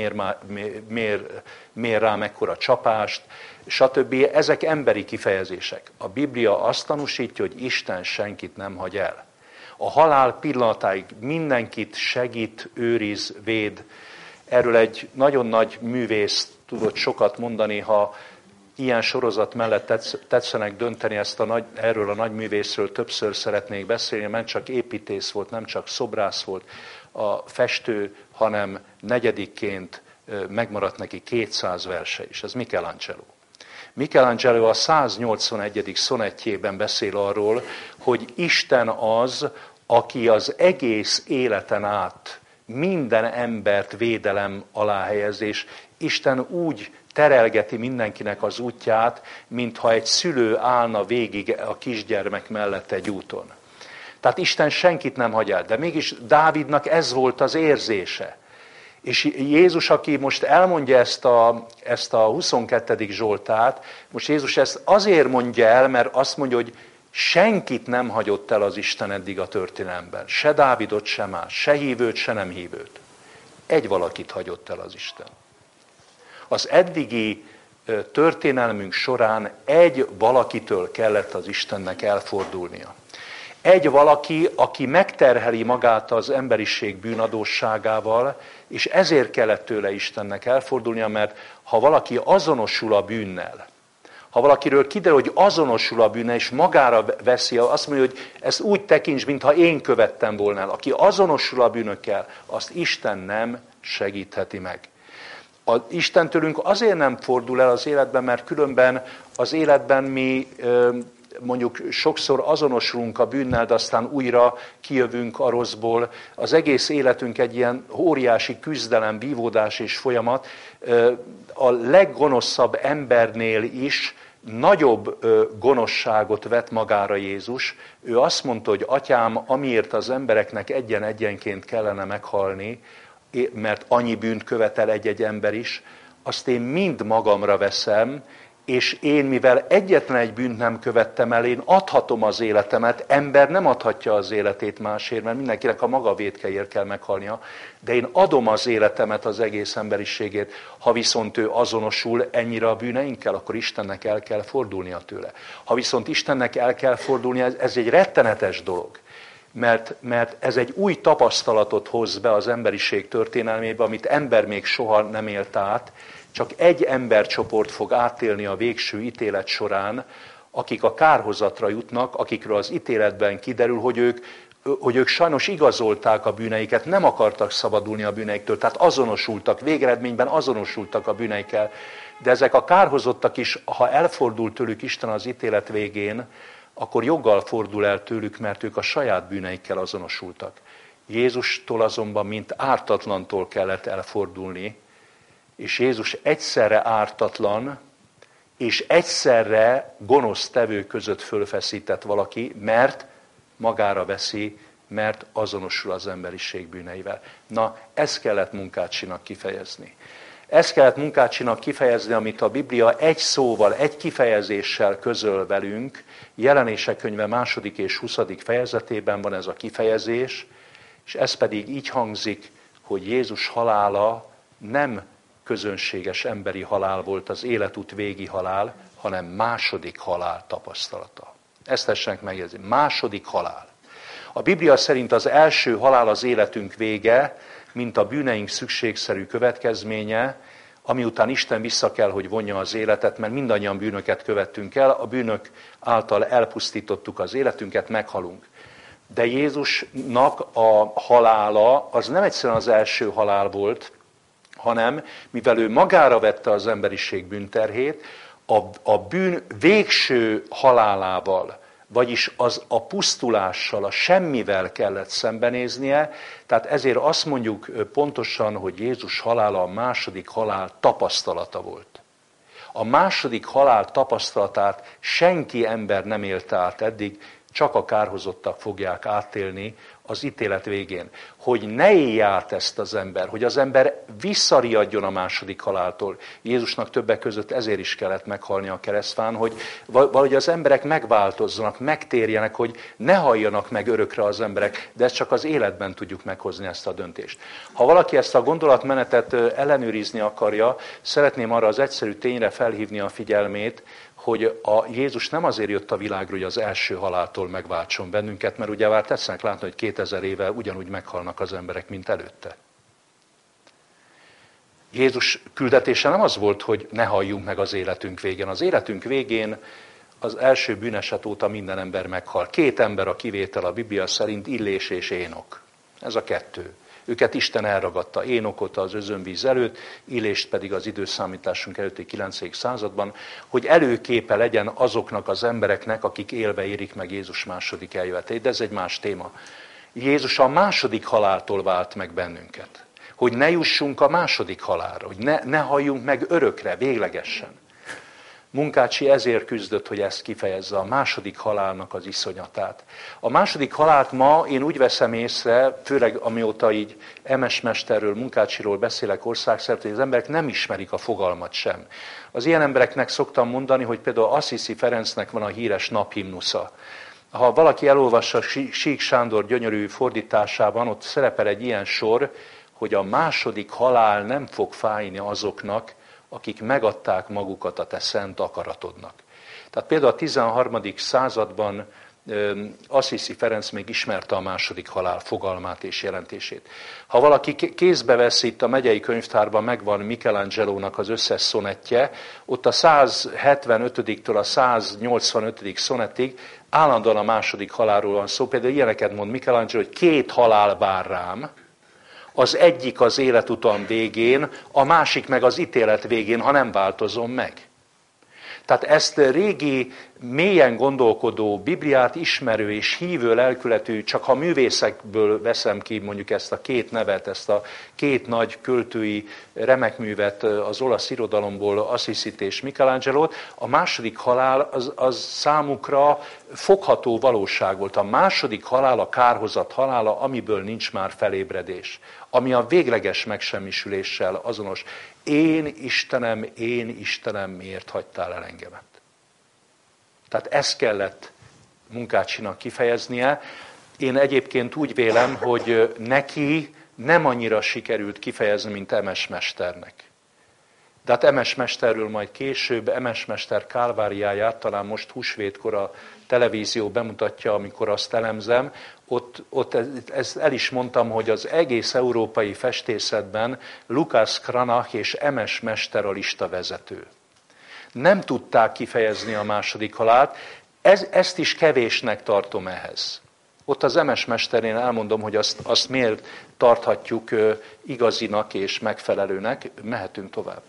mér rám ekkora csapást, stb. Ezek emberi kifejezések. A Biblia azt tanúsítja, hogy Isten senkit nem hagy el. A halál pillanatáig mindenkit segít, őriz, véd. Erről egy nagyon nagy művész tudott sokat mondani, ha ilyen sorozat mellett tetszenek dönteni, erről a nagy művészről többször szeretnék beszélni, mert csak építész volt, nem csak szobrász volt a festő, hanem 4. megmaradt neki 200 verse is. Ez Michelangelo. Michelangelo a 181. szonettjében beszél arról, hogy Isten az, aki az egész életen át minden embert védelem alá helyez, és Isten úgy terelgeti mindenkinek az útját, mintha egy szülő állna végig a kisgyermek mellett egy úton. Tehát Isten senkit nem hagy el, de mégis Dávidnak ez volt az érzése. És Jézus, aki most elmondja ezt a 22. Zsoltárt, most Jézus ezt azért mondja el, mert azt mondja, hogy senkit nem hagyott el az Isten eddig a történelemben. Se Dávidot, se más, se hívőt, se nem hívőt. Egy valakit hagyott el az Isten. Az eddigi történelmünk során egy valakitől kellett az Istennek elfordulnia. Egy valaki, aki megterheli magát az emberiség bűnadósságával, és ezért kellett tőle Istennek elfordulnia, mert ha valaki azonosul a bűnnel, Ha valakiről kiderül, hogy azonosul a bűne, és magára veszi, azt mondja, hogy ezt úgy tekints, mintha én követtem volna el. Aki azonosul a bűnökkel, azt Isten nem segítheti meg. Isten tőlünk azért nem fordul el az életben, mert különben az életben mi mondjuk sokszor azonosulunk a bűnnel, de aztán újra kijövünk a rosszból. Az egész életünk egy ilyen óriási küzdelem, vívódás és folyamat. A leggonoszabb embernél is nagyobb gonoszságot vett magára Jézus. Ő azt mondta, hogy Atyám, amiért az embereknek egyen-egyenként kellene meghalni, mert annyi bűnt követel egy-egy ember is, azt én mind magamra veszem, és én, mivel egyetlen egy bűnt nem követtem el, én adhatom az életemet, ember nem adhatja az életét másért, mert mindenkinek a maga vétkeért kell meghalnia, de én adom az életemet az egész emberiségét. Ha viszont ő azonosul ennyire a bűneinkkel, akkor Istennek el kell fordulnia tőle. Ha viszont Istennek el kell fordulnia, ez egy rettenetes dolog. Mert ez egy új tapasztalatot hoz be az emberiség történelmébe, amit ember még soha nem élt át, csak egy embercsoport fog átélni a végső ítélet során, akik a kárhozatra jutnak, akikről az ítéletben kiderül, hogy ők sajnos igazolták a bűneiket, nem akartak szabadulni a bűneiktől, tehát azonosultak, végeredményben azonosultak a bűneikkel. De ezek a kárhozottak is, ha elfordul tőlük Isten az ítélet végén, akkor joggal fordul el tőlük, mert ők a saját bűneikkel azonosultak. Jézustól azonban, mint ártatlantól kellett elfordulni, és Jézus egyszerre ártatlan, és egyszerre gonosz tevő között fölfeszített valaki, mert magára veszi, mert azonosul az emberiség bűneivel. Na, ezt kellett Munkácsinak kifejezni. Ezt kellett Munkácsinak kifejezni, amit a Biblia egy szóval, egy kifejezéssel közöl velünk. Jelenések könyve 2. és 20. fejezetében van ez a kifejezés, és ez pedig így hangzik, hogy Jézus halála nem közönséges emberi halál volt, az életút végi halál, hanem második halál tapasztalata. Ezt tessenek megjegyezni. Második halál. A Biblia szerint az első halál az életünk vége, mint a bűneink szükségszerű következménye, ami után Isten vissza kell, hogy vonja az életet, mert mindannyian bűnöket követtünk el, a bűnök által elpusztítottuk az életünket, meghalunk. De Jézusnak a halála az nem egyszerűen az első halál volt, hanem mivel ő magára vette az emberiség bűnterhét, a bűn végső halálával, vagyis az a pusztulással, a semmivel kellett szembenéznie, tehát ezért azt mondjuk pontosan, hogy Jézus halála a második halál tapasztalata volt. A második halál tapasztalatát senki ember nem élte át eddig, csak a kárhozottak fogják átélni az ítélet végén. Hogy ne élje át ezt az ember, hogy az ember visszariadjon a második haláltól. Jézusnak többek között ezért is kellett meghalni a keresztfán, hogy valahogy az emberek megváltozzanak, megtérjenek, hogy ne halljanak meg örökre az emberek, de ezt csak az életben tudjuk meghozni ezt a döntést. Ha valaki ezt a gondolatmenetet ellenőrizni akarja, szeretném arra az egyszerű tényre felhívni a figyelmét, hogy a Jézus nem azért jött a világra, hogy az első haláltól megváltson bennünket, mert ugye már tetszenek látni, hogy 2000 éve ugyanúgy meghalnak az emberek, mint előtte. Jézus küldetése nem az volt, hogy ne halljunk meg az életünk végén. Az életünk végén az első bűneset óta minden ember meghal. 2 ember a kivétel a Biblia szerint, Illés és Énok. Ez a 2. Őket Isten elragadta, Énokot az özönvíz előtt, Illést pedig az időszámításunk előtti 9. században, hogy előképe legyen azoknak az embereknek, akik élve érik meg Jézus második eljövetét. De ez egy más téma. Jézus a második haláltól vált meg bennünket. Hogy ne jussunk a második halálra, hogy ne halljunk meg örökre, véglegesen. Munkácsi ezért küzdött, hogy ezt kifejezze, a második halálnak az iszonyatát. A második halált ma én úgy veszem észre, főleg amióta így Emes mesterről, Munkácsiról beszélek országszerte, hogy az emberek nem ismerik a fogalmat sem. Az ilyen embereknek szoktam mondani, hogy például Assisi Ferencnek van a híres naphimnusza. Ha valaki elolvassa Sík Sándor gyönyörű fordításában, ott szerepel egy ilyen sor, hogy a második halál nem fog fájni azoknak, akik megadták magukat a te szent akaratodnak. Tehát például a 13. században Assisi Ferenc még ismerte a második halál fogalmát és jelentését. Ha valaki kézbe veszi, itt a megyei könyvtárban megvan Michelangelónak az összes szonettje, ott a 175-től a 185. szonettig állandóan a második halálról van szó. Például ilyeneket mond Michelangelo, hogy 2 halál vár rám, az egyik az életutam végén, a másik meg az ítélet végén, ha nem változom meg. Tehát ezt régi, mélyen gondolkodó, Bibliát ismerő és hívő lelkületű, csak ha művészekből veszem ki mondjuk ezt a 2 nevet, ezt a 2 nagy költői remekművet az olasz irodalomból, Assisit és Michelangelót, a második halál az számukra fogható valóság volt. A második halál a kárhozat halála, amiből nincs már felébredés, ami a végleges megsemmisüléssel azonos. Én Istenem, miért hagytál el engemet? Tehát ezt kellett Munkácsinak kifejeznie. Én egyébként úgy vélem, hogy neki nem annyira sikerült kifejezni, mint Emes mesternek. De hát Emes mesterről majd később, Emes mester kálváriáját talán most húsvétkor a televízió bemutatja, amikor azt elemzem, ott ezt el is mondtam, hogy az egész európai festészetben Lukács Cranach és Emes mester a listavezető. Nem tudták kifejezni a második halált, ezt is kevésnek tartom ehhez. Ott az Emes mesterén elmondom, hogy azt miért tarthatjuk igazinak és megfelelőnek, mehetünk tovább.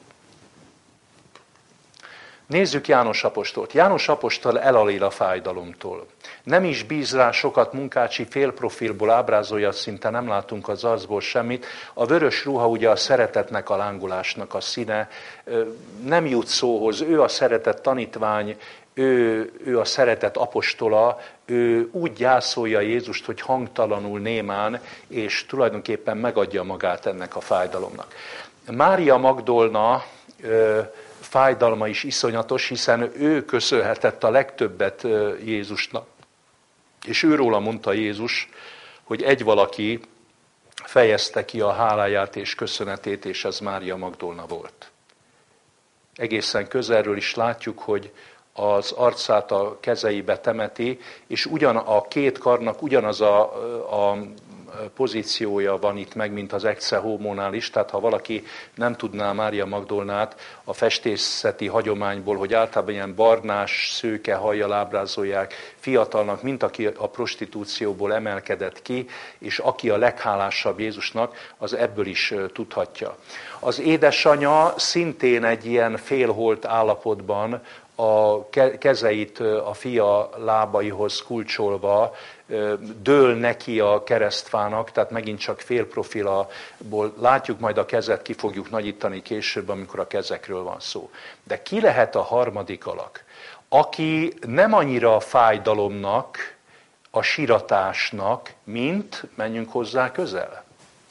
Nézzük János apostolt. János apostol elalél a fájdalomtól. Nem is bíz rá sokat, Munkácsi félprofilból ábrázolja, szinte nem látunk az arcból semmit. A vörös ruha ugye a szeretetnek, a lángolásnak a színe. Nem jut szóhoz, ő a szeretet tanítvány, ő a szeretet apostola, ő úgy gyászolja Jézust, hogy hangtalanul, némán, és tulajdonképpen megadja magát ennek a fájdalomnak. Mária Magdolna fájdalma is iszonyatos, hiszen ő köszönhetett a legtöbbet Jézusnak. És őróla mondta Jézus, hogy egy valaki fejezte ki a háláját és köszönetét, és ez Mária Magdolna volt. Egészen közelről is látjuk, hogy az arcát a kezeibe temeti, és ugyan a 2 karnak ugyanaz a pozíciója van itt meg, mint az ecce homónál is, tehát ha valaki nem tudná Mária Magdolnát a festészeti hagyományból, hogy általában ilyen barnás, szőke hajjal ábrázolják fiatalnak, mint aki a prostitúcióból emelkedett ki, és aki a leghálásabb Jézusnak, az ebből is tudhatja. Az édesanyja szintén egy ilyen félholt állapotban, a kezeit a fia lábaihoz kulcsolva dől neki a keresztfának, tehát megint csak félprofilból látjuk, majd a kezet ki fogjuk nagyítani később, amikor a kezekről van szó. De ki lehet a harmadik alak, aki nem annyira a fájdalomnak, a siratásnak, mint, menjünk hozzá közel.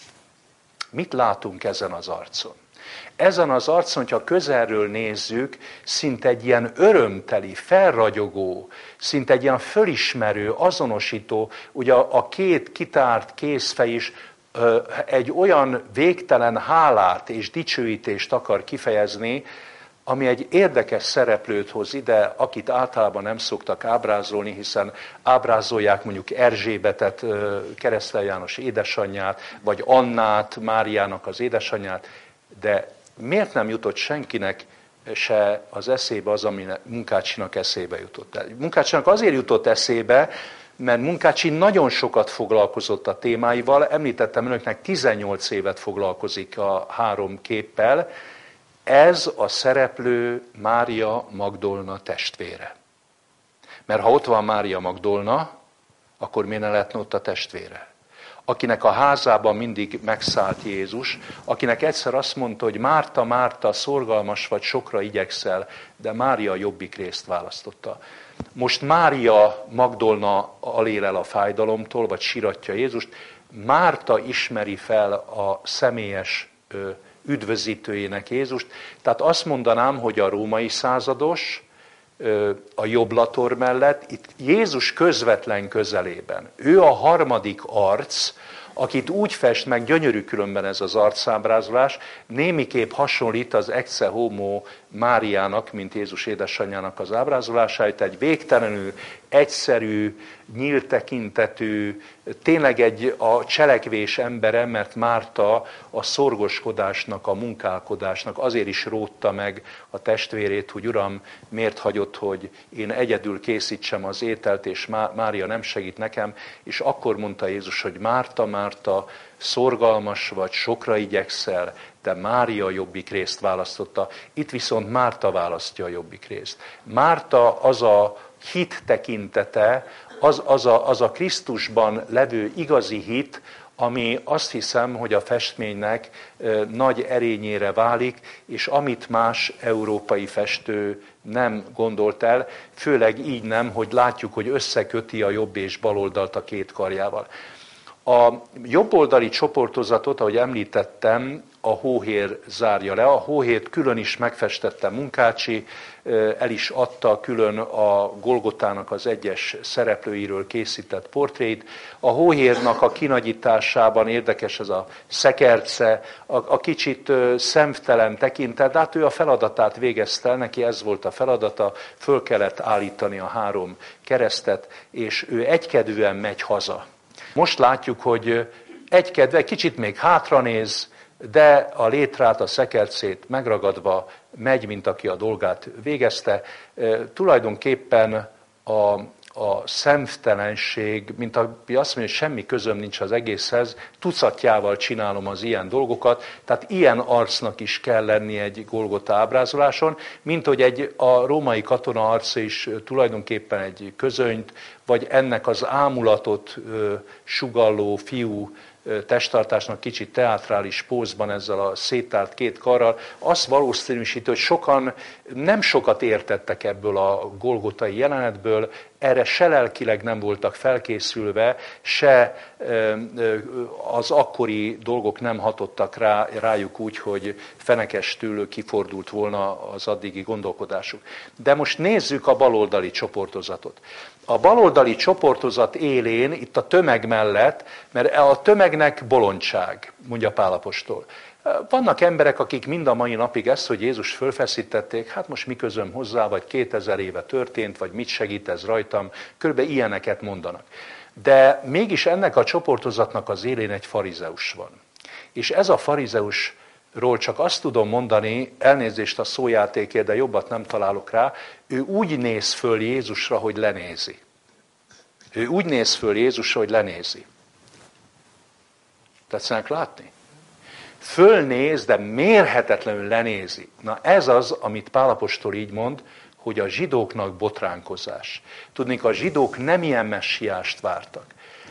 Mit látunk ezen az arcon? Ezen az arcon, ha közelről nézzük, szinte egy ilyen örömteli, felragyogó, szinte egy ilyen fölismerő, azonosító, ugye a 2 kitárt kézfej is egy olyan végtelen hálát és dicsőítést akar kifejezni, ami egy érdekes szereplőt hoz ide, akit általában nem szoktak ábrázolni, hiszen ábrázolják mondjuk Erzsébetet, Keresztel János édesanyját, vagy Annát, Máriának az édesanyját, de miért nem jutott senkinek se az eszébe az, ami Munkácsinak eszébe jutott? Munkácsinak azért jutott eszébe, mert Munkácsi nagyon sokat foglalkozott a témáival, említettem önöknek, 18 évet foglalkozik a 3 képpel. Ez a szereplő Mária Magdolna testvére. Mert ha ott van Mária Magdolna, akkor miért ne lehetne ott a testvére? Akinek a házában mindig megszállt Jézus, akinek egyszer azt mondta, hogy Márta, Márta, szorgalmas vagy, sokra igyekszel, de Mária jobbik részt választotta. Most Mária Magdolna alél el a fájdalomtól, vagy siratja Jézust, Márta ismeri fel a személyes üdvözítőjének Jézust. Tehát azt mondanám, hogy a római százados, a Joblator mellett, itt Jézus közvetlen közelében. Ő a harmadik arc, akit úgy fest meg, gyönyörű különben ez az arcábrázolás, némiképp hasonlít az Ecce Homo Máriának, mint Jézus édesanyjának az ábrázolásáit, egy végtelenül egyszerű, nyílt tekintetű, tényleg a cselekvés embere, mert Márta a szorgoskodásnak, a munkálkodásnak azért is rótta meg a testvérét, hogy Uram, miért hagyott, hogy én egyedül készítsem az ételt, és Mária nem segít nekem, és akkor mondta Jézus, hogy Márta, Márta, szorgalmas vagy, sokra igyekszel, de Mária jobbik részt választotta. Itt viszont Márta választja a jobbik részt. Márta az a hit tekintete, az a Krisztusban levő igazi hit, ami azt hiszem, hogy a festménynek nagy erényére válik, és amit más európai festő nem gondolt el, főleg így nem, hogy látjuk, hogy összeköti a jobb és bal oldalt a két karjával. A jobboldali csoportozatot, ahogy említettem, a hóhér zárja le. A hóhért külön is megfestette Munkácsi, el is adta külön a Golgotának az egyes szereplőiről készített portréit. A hóhérnak a kinagyításában érdekes ez a szekerce, a kicsit szemtelen tekintet, de hát ő a feladatát végezte, neki ez volt a feladata, föl kellett állítani a 3 keresztet, és ő egykedvűen megy haza. Most látjuk, hogy egykedve, kicsit még hátranéz, de a létrát, a szekercét megragadva megy, mint aki a dolgát végezte. Tulajdonképpen a szemtelenség, mint aki azt mondja, hogy semmi közöm nincs az egészhez, tucatjával csinálom az ilyen dolgokat, tehát ilyen arcnak is kell lenni egy Golgota ábrázoláson, mint hogy a római katona arca is tulajdonképpen egy közönyt, vagy ennek az ámulatot sugalló fiú testtartásnak kicsit teátrális pózban ezzel a széttárt 2 karral, azt valószínűsíti, hogy sokan nem sokat értettek ebből a golgotai jelenetből, erre se lelkileg nem voltak felkészülve, se az akkori dolgok nem hatottak rájuk úgy, hogy fenekestül kifordult volna az addigi gondolkodásuk. De most nézzük a baloldali csoportozatot. A baloldali csoportozat élén, itt a tömeg mellett, mert a tömegnek bolondság, mondja Pál apostol. Vannak emberek, akik mind a mai napig ezt, hogy Jézus fölfeszítették, hát most mi közöm hozzá, vagy 2000 éve történt, vagy mit segít ez rajtam, körülbelül ilyeneket mondanak. De mégis ennek a csoportozatnak az élén egy farizeus van. És ez a farizeusról csak azt tudom mondani, elnézést a szójátékért, de jobbat nem találok rá, ő úgy néz föl Jézusra, hogy lenézi. Ő úgy néz föl Jézusra, hogy lenézi. Tetszenek látni? Fölnéz, de mérhetetlenül lenézi. Na ez az, amit Pál apostol így mond, hogy a zsidóknak botránkozás. Tudnék, a zsidók nem ilyen messiást vártak.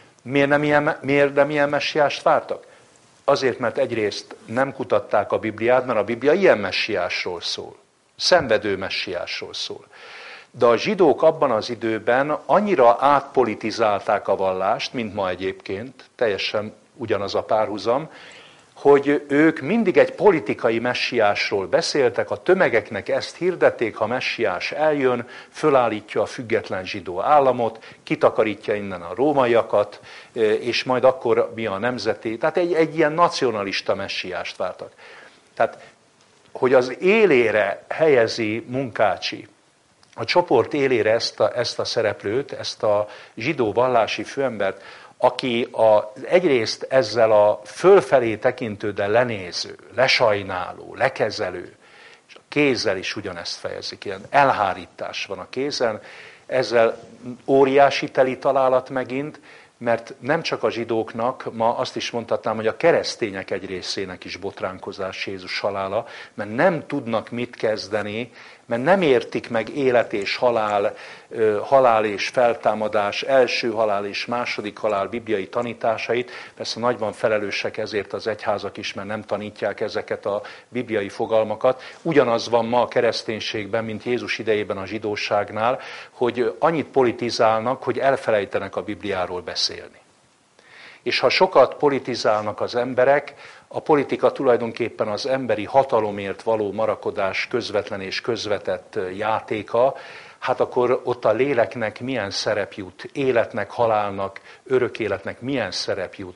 Miért nem ilyen messiást vártak? Azért, mert egyrészt nem kutatták a Bibliát, mert a Biblia ilyen messiásról szól. Szenvedő messiásról szól. De a zsidók abban az időben annyira átpolitizálták a vallást, mint ma egyébként, teljesen ugyanaz a párhuzam, hogy ők mindig egy politikai messiásról beszéltek, a tömegeknek ezt hirdették, ha messiás eljön, fölállítja a független zsidó államot, kitakarítja innen a rómaiakat, és majd akkor mi a nemzeti. Tehát egy ilyen nacionalista messiást vártak. Tehát, hogy az élére helyezi Munkácsi, a csoport élére ezt a szereplőt, ezt a zsidó vallási főembert, aki egyrészt ezzel a fölfelé tekintő, de lenéző, lesajnáló, lekezelő, és a kézzel is ugyanezt fejezik, ilyen elhárítás van a kézen, ezzel óriási teli találat megint, mert nem csak a zsidóknak, ma azt is mondhatnám, hogy a keresztények egy részének is botránkozás Jézus halála, mert nem tudnak mit kezdeni, mert nem értik meg élet és halál, halál és feltámadás, első halál és második halál bibliai tanításait. Persze nagyban felelősek ezért az egyházak is, mert nem tanítják ezeket a bibliai fogalmakat. Ugyanaz van ma a kereszténységben, mint Jézus idejében a zsidóságnál, hogy annyit politizálnak, hogy elfelejtenek a Bibliáról beszélni. És ha sokat politizálnak az emberek, a politika tulajdonképpen az emberi hatalomért való marakodás közvetlen és közvetett játéka, hát akkor ott a léleknek milyen szerep jut, életnek, halálnak, örök életnek milyen szerep jut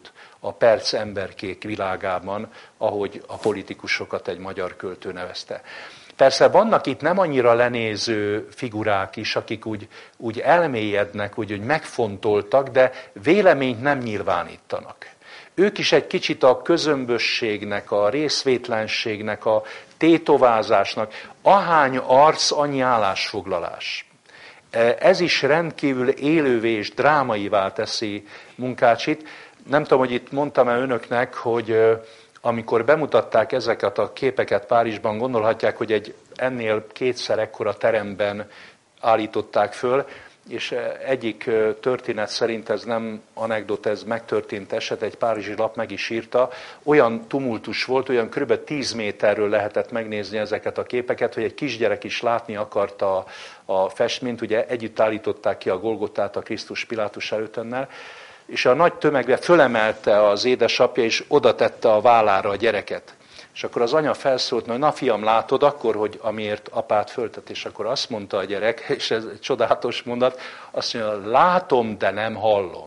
a perc emberkék világában, ahogy a politikusokat egy magyar költő nevezte. Persze vannak itt nem annyira lenéző figurák is, akik úgy elmélyednek, úgy megfontoltak, de véleményt nem nyilvánítanak. Ők is egy kicsit a közömbösségnek, a részvétlenségnek, a tétovázásnak, ahány arc, annyi állásfoglalás. Ez is rendkívül élővé és drámaivá teszi Munkácsit. Nem tudom, hogy itt mondtam-e önöknek, hogy amikor bemutatták ezeket a képeket Párizsban, gondolhatják, hogy egy ennél kétszer ekkora teremben állították föl, és egyik történet szerint, ez nem anekdota, ez megtörtént eset, egy párizsi lap meg is írta, olyan tumultus volt, olyan kb. 10 méterről lehetett megnézni ezeket a képeket, hogy egy kisgyerek is látni akarta a festményt, ugye együtt állították ki a Golgotát a Krisztus Pilátus előtönnel, és a nagy tömegbe fölemelte az édesapja, és oda tette a vállára a gyereket. És akkor az anya felszólt, hogy na fiam, látod akkor, hogy amiért apát föltet, és akkor azt mondta a gyerek, és ez egy csodálatos mondat, azt mondja, látom, de nem hallom.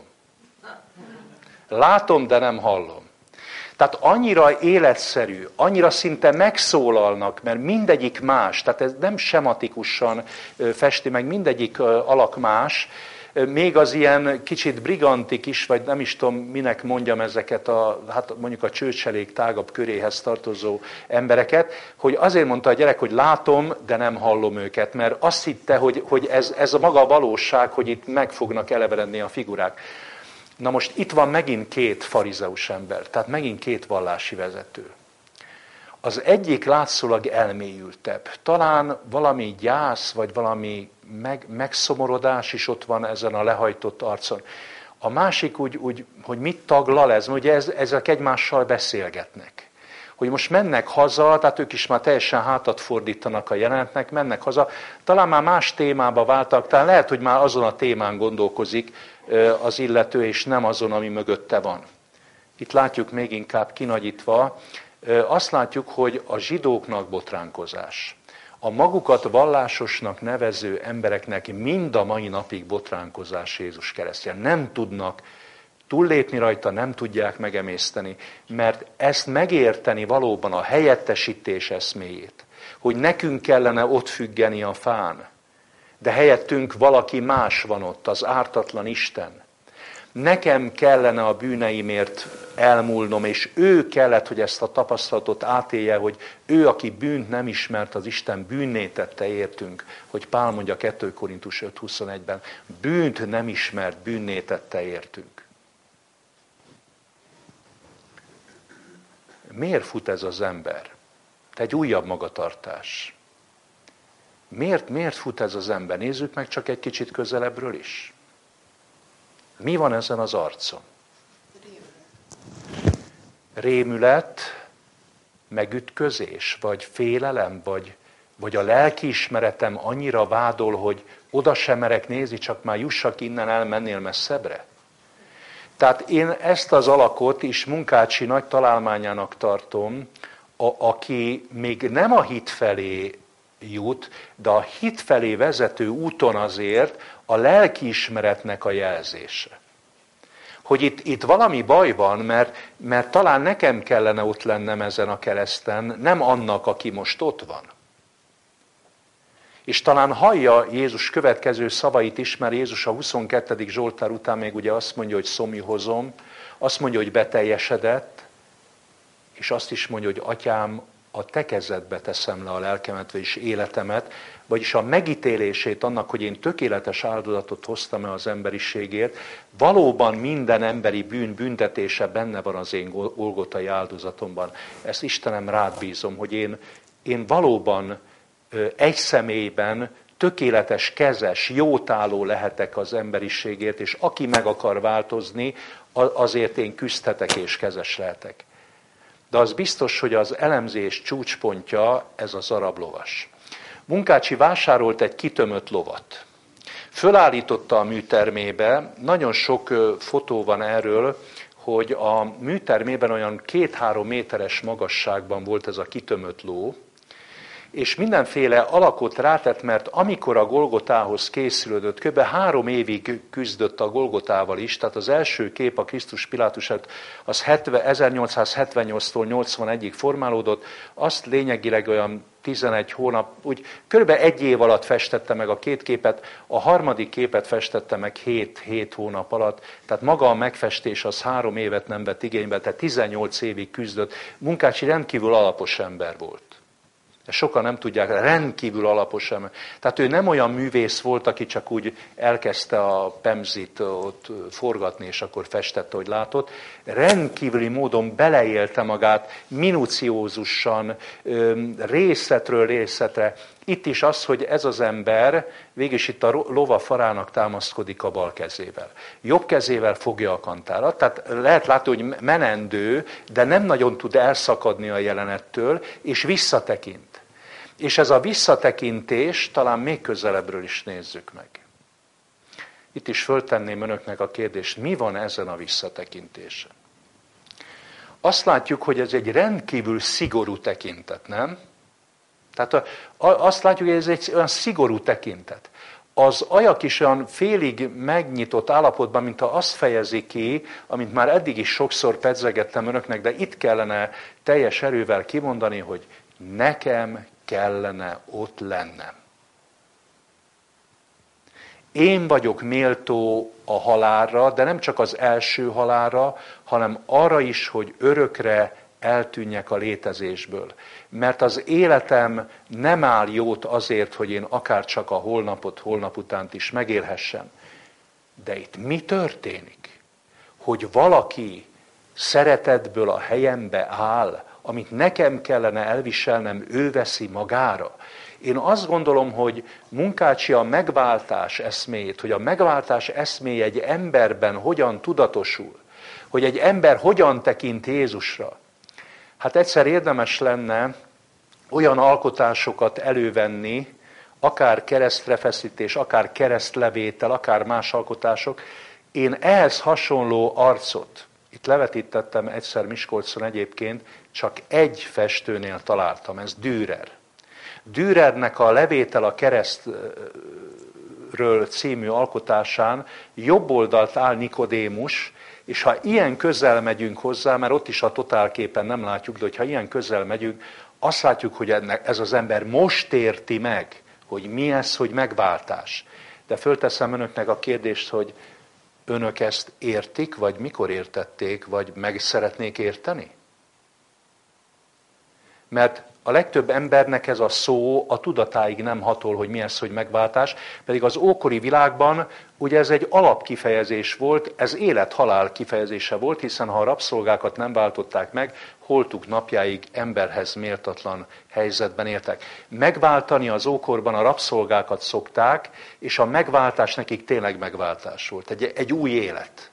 Látom, de nem hallom. Tehát annyira életszerű, annyira szinte megszólalnak, mert mindegyik más, tehát ez nem sematikusan festi meg, mindegyik alak más, még az ilyen kicsit brigantik is, vagy nem is tudom, minek mondjam ezeket hát mondjuk a csőcselék tágabb köréhez tartozó embereket, hogy azért mondta a gyerek, hogy látom, de nem hallom őket, mert azt hitte, hogy ez a maga a valóság, hogy itt meg fognak elevenedni a figurák. Na most itt van megint két farizeus ember, tehát megint két vallási vezető. Az egyik látszólag elmélyültebb. Talán valami gyász, vagy valami megszomorodás is ott van ezen a lehajtott arcon. A másik úgy hogy mit taglal ez? Ugye ezek egymással beszélgetnek. Hogy most mennek haza, tehát ők is már teljesen hátat fordítanak a jelenetnek, mennek haza, talán már más témába váltak, tehát lehet, hogy már azon a témán gondolkozik az illető, és nem azon, ami mögötte van. Itt látjuk még inkább kinagyítva, azt látjuk, hogy a zsidóknak botránkozás. A magukat vallásosnak nevező embereknek mind a mai napig botránkozás Jézus keresztjén. Nem tudnak túllépni rajta, nem tudják megemészteni, mert ezt megérteni valóban a helyettesítés eszméjét, hogy nekünk kellene ott függeni a fán, de helyettünk valaki más van ott, az ártatlan Isten. Nekem kellene a bűneimért elmúlnom, és ő kellett, hogy ezt a tapasztalatot átélje, hogy ő, aki bűnt nem ismert, az Isten bűnné tette értünk, hogy Pál mondja 2 Korintus 5.21-ben, bűnt nem ismert, bűnné tette értünk. Miért fut ez az ember? Egy újabb magatartás. Miért fut ez az ember? Nézzük meg csak egy kicsit közelebbről is. Mi van ezen az arcon? Rémület, megütközés, vagy félelem, vagy a lelkiismeretem annyira vádol, hogy oda sem merek nézni, csak már jussak innen el, mennél messzebbre? Tehát én ezt az alakot is Munkácsi nagy találmányának tartom, aki még nem a hit felé jut, de a hit felé vezető úton azért a lelkiismeretnek a jelzése. Hogy itt valami baj van, mert talán nekem kellene ott lennem ezen a kereszten, nem annak, aki most ott van. És talán hallja Jézus következő szavait is, mert Jézus a 22. Zsoltár után még ugye azt mondja, hogy szomjúhozom, azt mondja, hogy beteljesedett, és azt is mondja, hogy Atyám, a te kezedbe teszem le a lelkemet és életemet, vagyis a megítélését annak, hogy én tökéletes áldozatot hoztam el az emberiségért, valóban minden emberi bűn büntetése benne van az én golgotai áldozatomban. Ezt Istenem rád bízom, hogy én valóban egy személyben tökéletes, kezes, jótálló lehetek az emberiségért, és aki meg akar változni, azért én küzdhetek és kezes lehetek. De az biztos, hogy az elemzés csúcspontja ez az arab lovas. Munkácsi vásárolt egy kitömött lovat. Fölállította a műtermébe, nagyon sok fotó van erről, hogy a műtermében olyan 2-3 méteres magasságban volt ez a kitömött ló, és mindenféle alakot rátett, mert amikor a Golgotához készülődött, kb. 3 évig küzdött a Golgotával is, tehát az első kép a Krisztus Pilátusát, az 1878-tól 81-ig formálódott, azt lényegileg olyan 11 hónap, úgy kb. 1 év alatt festette meg a 2 képet, a harmadik képet festette meg 7 hónap alatt, tehát maga a megfestés az 3 évet nem vett igénybe, tehát 18 évig küzdött. Munkácsi rendkívül alapos ember volt. Ezt sokan nem tudják, rendkívül alapos ember. Tehát ő nem olyan művész volt, aki csak úgy elkezdte a pemzit ott forgatni, és akkor festette, hogy látott. Rendkívüli módon beleélte magát, minuciózusan, részletről részletre. Itt is az, hogy ez az ember végülis itt a lova farának támaszkodik a bal kezével. Jobb kezével fogja a kantárat, tehát lehet látni, hogy menendő, de nem nagyon tud elszakadni a jelenettől, és visszatekint. És ez a visszatekintés talán még közelebbről is nézzük meg. Itt is föltenném önöknek a kérdést, mi van ezen a visszatekintésen? Azt látjuk, hogy ez egy rendkívül szigorú tekintet, nem? Tehát azt látjuk, hogy ez egy olyan szigorú tekintet. Az ajak is olyan félig megnyitott állapotban, mint ha azt fejezi ki, amit már eddig is sokszor pedzegettem önöknek, de itt kellene teljes erővel kimondani, hogy nekem kellene ott lennem. Én vagyok méltó a halálra, de nem csak az első halálra, hanem arra is, hogy örökre eltűnjek a létezésből. Mert az életem nem áll jót azért, hogy én akár csak a holnapot, holnap utánt is megélhessem. De itt mi történik? Hogy valaki szeretetből a helyembe áll, amit nekem kellene elviselnem, ő veszi magára. Én azt gondolom, hogy Munkácsi a megváltás eszméjét, hogy a megváltás eszméje egy emberben hogyan tudatosul, hogy egy ember hogyan tekint Jézusra. Hát egyszer érdemes lenne olyan alkotásokat elővenni, akár keresztrefeszítés, akár keresztlevétel, akár más alkotások. Én ehhez hasonló arcot, itt levetítettem egyszer Miskolcon egyébként, csak egy festőnél találtam, ez Dürer. Dürernek a Levétel a keresztről című alkotásán jobb oldalt áll Nikodémus, és ha ilyen közel megyünk hozzá, mert ott is a totálképen nem látjuk, de hogyha ilyen közel megyünk, azt látjuk, hogy ez az ember most érti meg, hogy mi ez, hogy megváltás. De fölteszem önöknek a kérdést, hogy önök ezt értik, vagy mikor értették, vagy meg szeretnék érteni? Mert a legtöbb embernek ez a szó a tudatáig nem hatol, hogy mi ez, hogy megváltás, pedig az ókori világban ugye ez egy alapkifejezés volt, ez élet-halál kifejezése volt, hiszen ha a rabszolgákat nem váltották meg, holtuk napjáig emberhez méltatlan helyzetben éltek. Megváltani az ókorban a rabszolgákat szokták, és a megváltás nekik tényleg megváltás volt, egy új élet.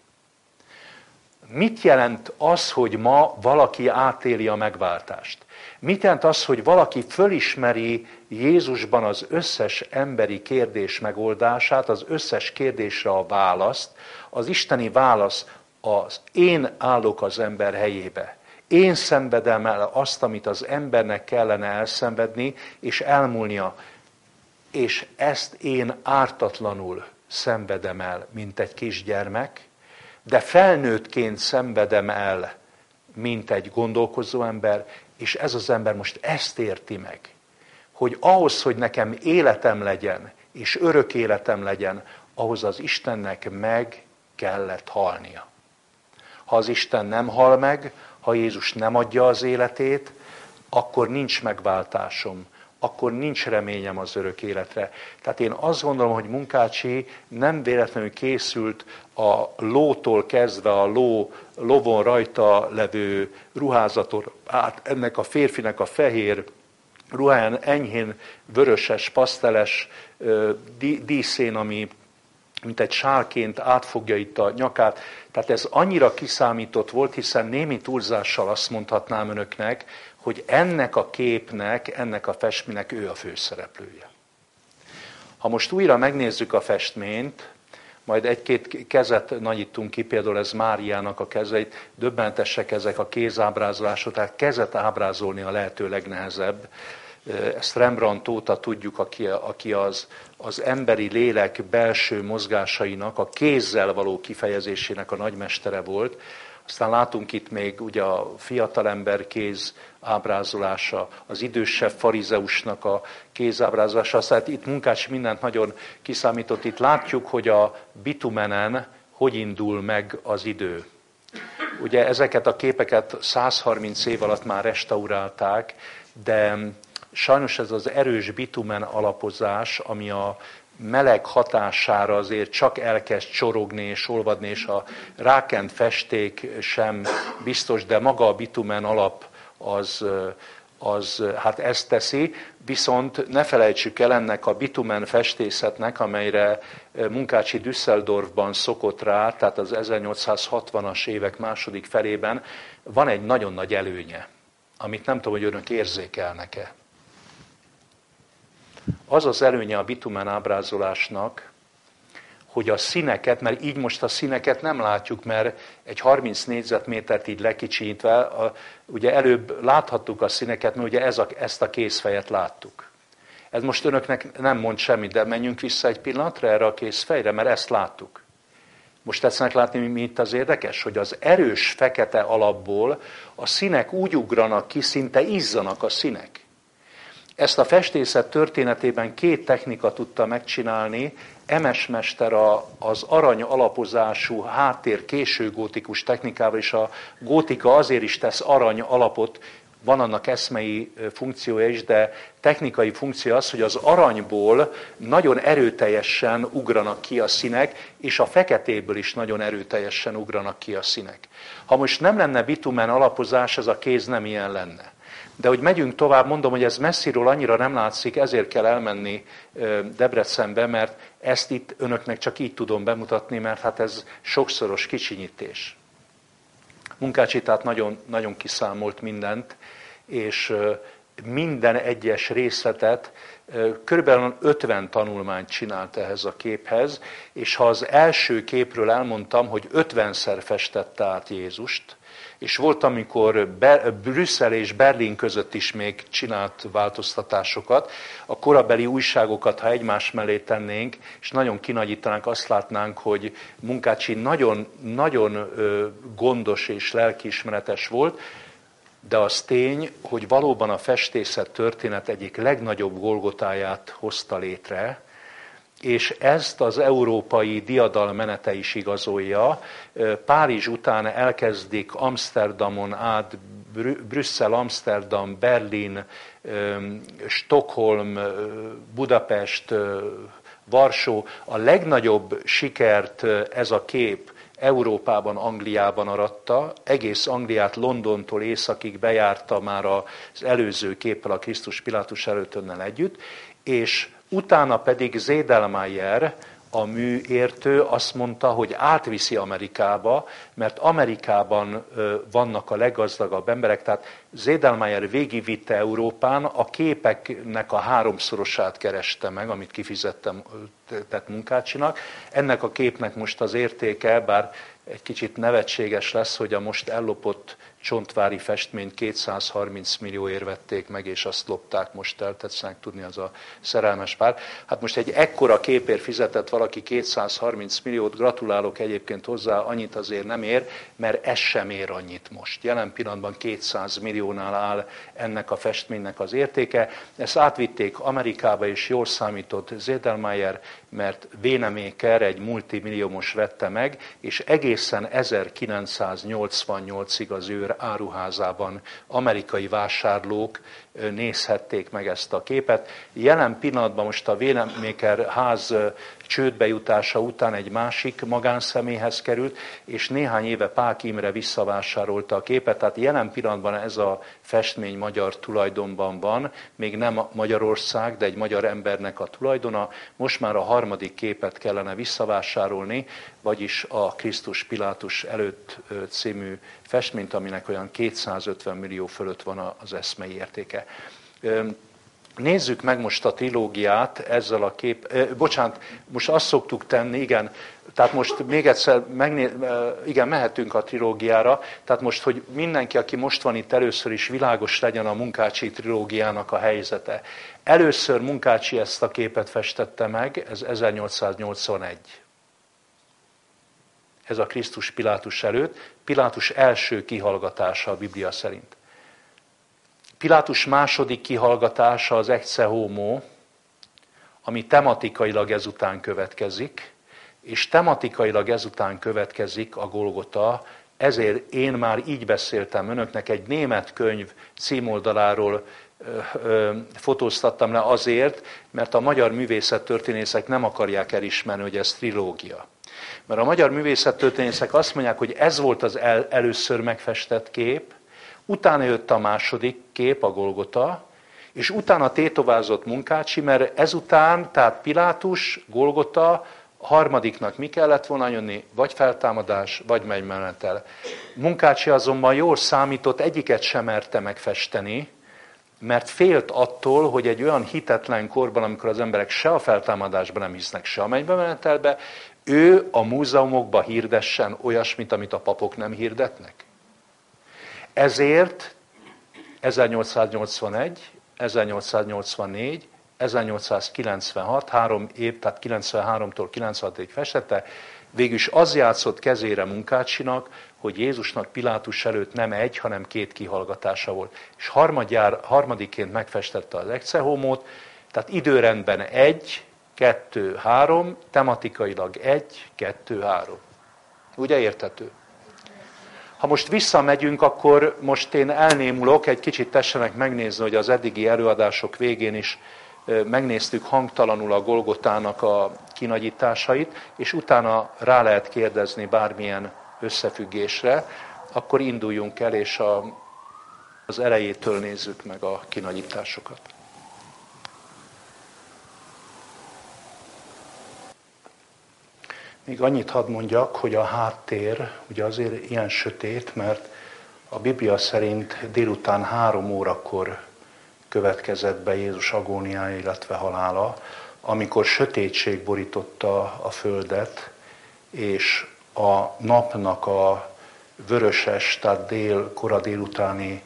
Mit jelent az, hogy ma valaki átéli a megváltást? Mit jelent az, hogy valaki fölismeri Jézusban az összes emberi kérdés megoldását, az összes kérdésre a választ, az isteni válasz az én állok az ember helyébe. Én szenvedem el azt, amit az embernek kellene elszenvedni, és elmúlnia. És ezt én ártatlanul szenvedem el, mint egy kisgyermek, de felnőttként szenvedem el, mint egy gondolkozó ember, és ez az ember most ezt érti meg, hogy ahhoz, hogy nekem életem legyen, és örök életem legyen, ahhoz az Istennek meg kellett halnia. Ha az Isten nem hal meg, ha Jézus nem adja az életét, akkor nincs megváltásom, akkor nincs reményem az örök életre. Tehát én azt gondolom, hogy Munkácsi nem véletlenül készült a lótól kezdve a lovon rajta levő ruházaton át, ennek a férfinek a fehér ruháján enyhén vöröses, paszteles díszén, ami mint egy sálként átfogja itt a nyakát. Tehát ez annyira kiszámított volt, hiszen némi túlzással azt mondhatnám önöknek, hogy ennek a képnek, ennek a festménynek ő a főszereplője. Ha most újra megnézzük a festményt, majd egy-két kezet nagyítunk ki, például ez Máriának a kezeit, döbbentesek ezek a kézábrázolások, tehát kezet ábrázolni a lehető legnehezebb. ezt Rembrandt óta tudjuk, aki az emberi lélek belső mozgásainak, a kézzel való kifejezésének a nagymestere volt. Aztán látunk itt még ugye a fiatalember kéz ábrázolása, az idősebb farizeusnak a kézábrázolása. Aztán itt Munkácsi mindent nagyon kiszámított. Itt látjuk, hogy a bitumenen hogy indul meg az idő. Ugye ezeket a képeket 130 év alatt már restaurálták, de sajnos ez az erős bitumen alapozás, ami a meleg hatására azért csak elkezd csorogni és olvadni, és a rákent festék sem biztos, de maga a bitumen alap az hát ezt teszi, viszont ne felejtsük el ennek a bitumen festészetnek, amelyre Munkácsi Düsseldorfban szokott rá, tehát az 1860-as évek második felében van egy nagyon nagy előnye, amit nem tudom, hogy önök érzékelnek-e. Az az előnye a bitumen ábrázolásnak, hogy a színeket, mert így most a színeket nem látjuk, mert egy 30 négyzetmétert így lekicsinyítve, ugye előbb láthattuk a színeket, mert ugye ezt a kézfejet láttuk. Ez most önöknek nem mond semmit, de menjünk vissza egy pillanatra erre a kézfejre, mert ezt láttuk. Most tetszenek látni, mi itt az érdekes, hogy az erős fekete alapból a színek úgy ugranak ki, szinte izzanak a színek. Ezt a festészet történetében 2 technika tudta megcsinálni. Emes mester az arany alapozású háttér késő gótikus technikával, és a gótika azért is tesz arany alapot, van annak eszmei funkciója is, de technikai funkció az, hogy az aranyból nagyon erőteljesen ugranak ki a színek, és a feketéből is nagyon erőteljesen ugranak ki a színek. Ha most nem lenne bitumen alapozás, ez a kéz nem ilyen lenne. De hogy megyünk tovább, mondom, hogy ez messziről annyira nem látszik, ezért kell elmenni Debrecenbe, mert ezt itt önöknek csak így tudom bemutatni, mert hát ez sokszoros kicsinyítés. Munkácsi tehát nagyon, nagyon kiszámolt mindent, és minden egyes részletet, körülbelül 50 tanulmányt csinált ehhez a képhez, és ha az első képről elmondtam, hogy 50-szer festette át Jézust, és volt, amikor Brüsszel és Berlin között is még csinált változtatásokat. A korabeli újságokat, ha egymás mellé tennénk, és nagyon kinagyítanánk, azt látnánk, hogy Munkácsi nagyon, nagyon gondos és lelkiismeretes volt, de az tény, hogy valóban a festészet történet egyik legnagyobb Golgotáját hozta létre, és ezt az európai diadal menete is igazolja. Párizs után elkezdik Amsterdamon át, Brüsszel, Amsterdam, Berlin, Stockholm, Budapest, Varsó. A legnagyobb sikert ez a kép Európában, Angliában aratta. Egész Angliát Londontól északig bejárta már az előző képpel, a Krisztus Pilátus előtönnel együtt, és utána pedig Zedelmayer, a műértő azt mondta, hogy átviszi Amerikába, mert Amerikában vannak a leggazdagabb emberek, tehát Zedelmayer végigvitte Európán, a képeknek a 3-szorosát kereste meg, amit kifizettem tett Munkácsinak. Ennek a képnek most az értéke, bár egy kicsit nevetséges lesz, hogy a most ellopott csontvári festményt 230 millióért vették meg, és azt lopták most el, tetszenek tudni, az a szerelmes pár. Hát most egy ekkora képért fizetett valaki 230 milliót, gratulálok egyébként hozzá, annyit azért nem ér, mert ez sem ér annyit most. Jelen pillanatban 200 milliónál áll ennek a festménynek az értéke. Ezt átvitték Amerikába, és jól számított Zedelmayer, mert Véneméker egy multimilliómos vette meg, és egészen 1988-ig az ő áruházában amerikai vásárlók nézhették meg ezt a képet. Jelen pillanatban most a Véneméker ház csődbejutása után egy másik magánszemélyhez került, és néhány éve Pák Imre visszavásárolta a képet, tehát jelen pillanatban ez a festmény magyar tulajdonban van, még nem Magyarország, de egy magyar embernek a tulajdona. Most már a 3. képet kellene visszavásárolni, vagyis a Krisztus Pilátus előtt című festményt, aminek olyan 250 millió fölött van az eszmei értéke. Nézzük meg most a trilógiát ezzel a bocsánat, most azt szoktuk tenni, igen, tehát most még egyszer, igen, mehetünk a trilógiára, tehát most, hogy mindenki, aki most van itt először is világos legyen a Munkácsi trilógiának a helyzete. Először Munkácsi ezt a képet festette meg, ez 1881. Ez a Krisztus Pilátus előtt, Pilátus első kihallgatása a Biblia szerint. Pilátus második kihallgatása az Ecce Homo, ami tematikailag ezután következik, és tematikailag ezután következik a Golgota, ezért én már így beszéltem önöknek, egy német könyv címoldaláról fotóztattam le azért, mert a magyar művészettörténészek nem akarják elismerni, hogy ez trilógia. Mert a magyar művészettörténészek azt mondják, hogy ez volt az először megfestett kép, utána jött a második kép, a Golgota, és utána tétovázott Munkácsi, mert ezután, tehát Pilátus, Golgota, a harmadiknak mi kellett volna jönni? Vagy feltámadás, vagy megmenetel. Munkácsi azonban jól számított, egyiket sem merte megfesteni, mert félt attól, hogy egy olyan hitetlen korban, amikor az emberek se a feltámadásban nem hisznek, se a mennybemenetelbe, ő a múzeumokba hirdessen olyasmit, amit a papok nem hirdetnek. Ezért 1881, 1884, 1896, 3 év, tehát 93-tól 96-ig festette, végülis az játszott kezére Munkácsinak, hogy Jézusnak Pilátus előtt nem egy, hanem 2 kihallgatása volt. És harmadiként megfestette az Ecce Homót, tehát időrendben 1, 2, 3, tematikailag 1, 2, 3. Ugye érthető? Ha most visszamegyünk, akkor most én elnémulok, egy kicsit tessenek megnézni, hogy az eddigi előadások végén is megnéztük hangtalanul a Golgotának a kinagyításait, és utána rá lehet kérdezni bármilyen összefüggésre, akkor induljunk el, és az elejétől nézzük meg a kinagyításokat. Még annyit hadd mondjak, hogy a háttér ugye azért ilyen sötét, mert a Biblia szerint délután 3 órakor következett be Jézus agóniája, illetve halála, amikor sötétség borította a földet, és a napnak a vöröses, tehát kora délutáni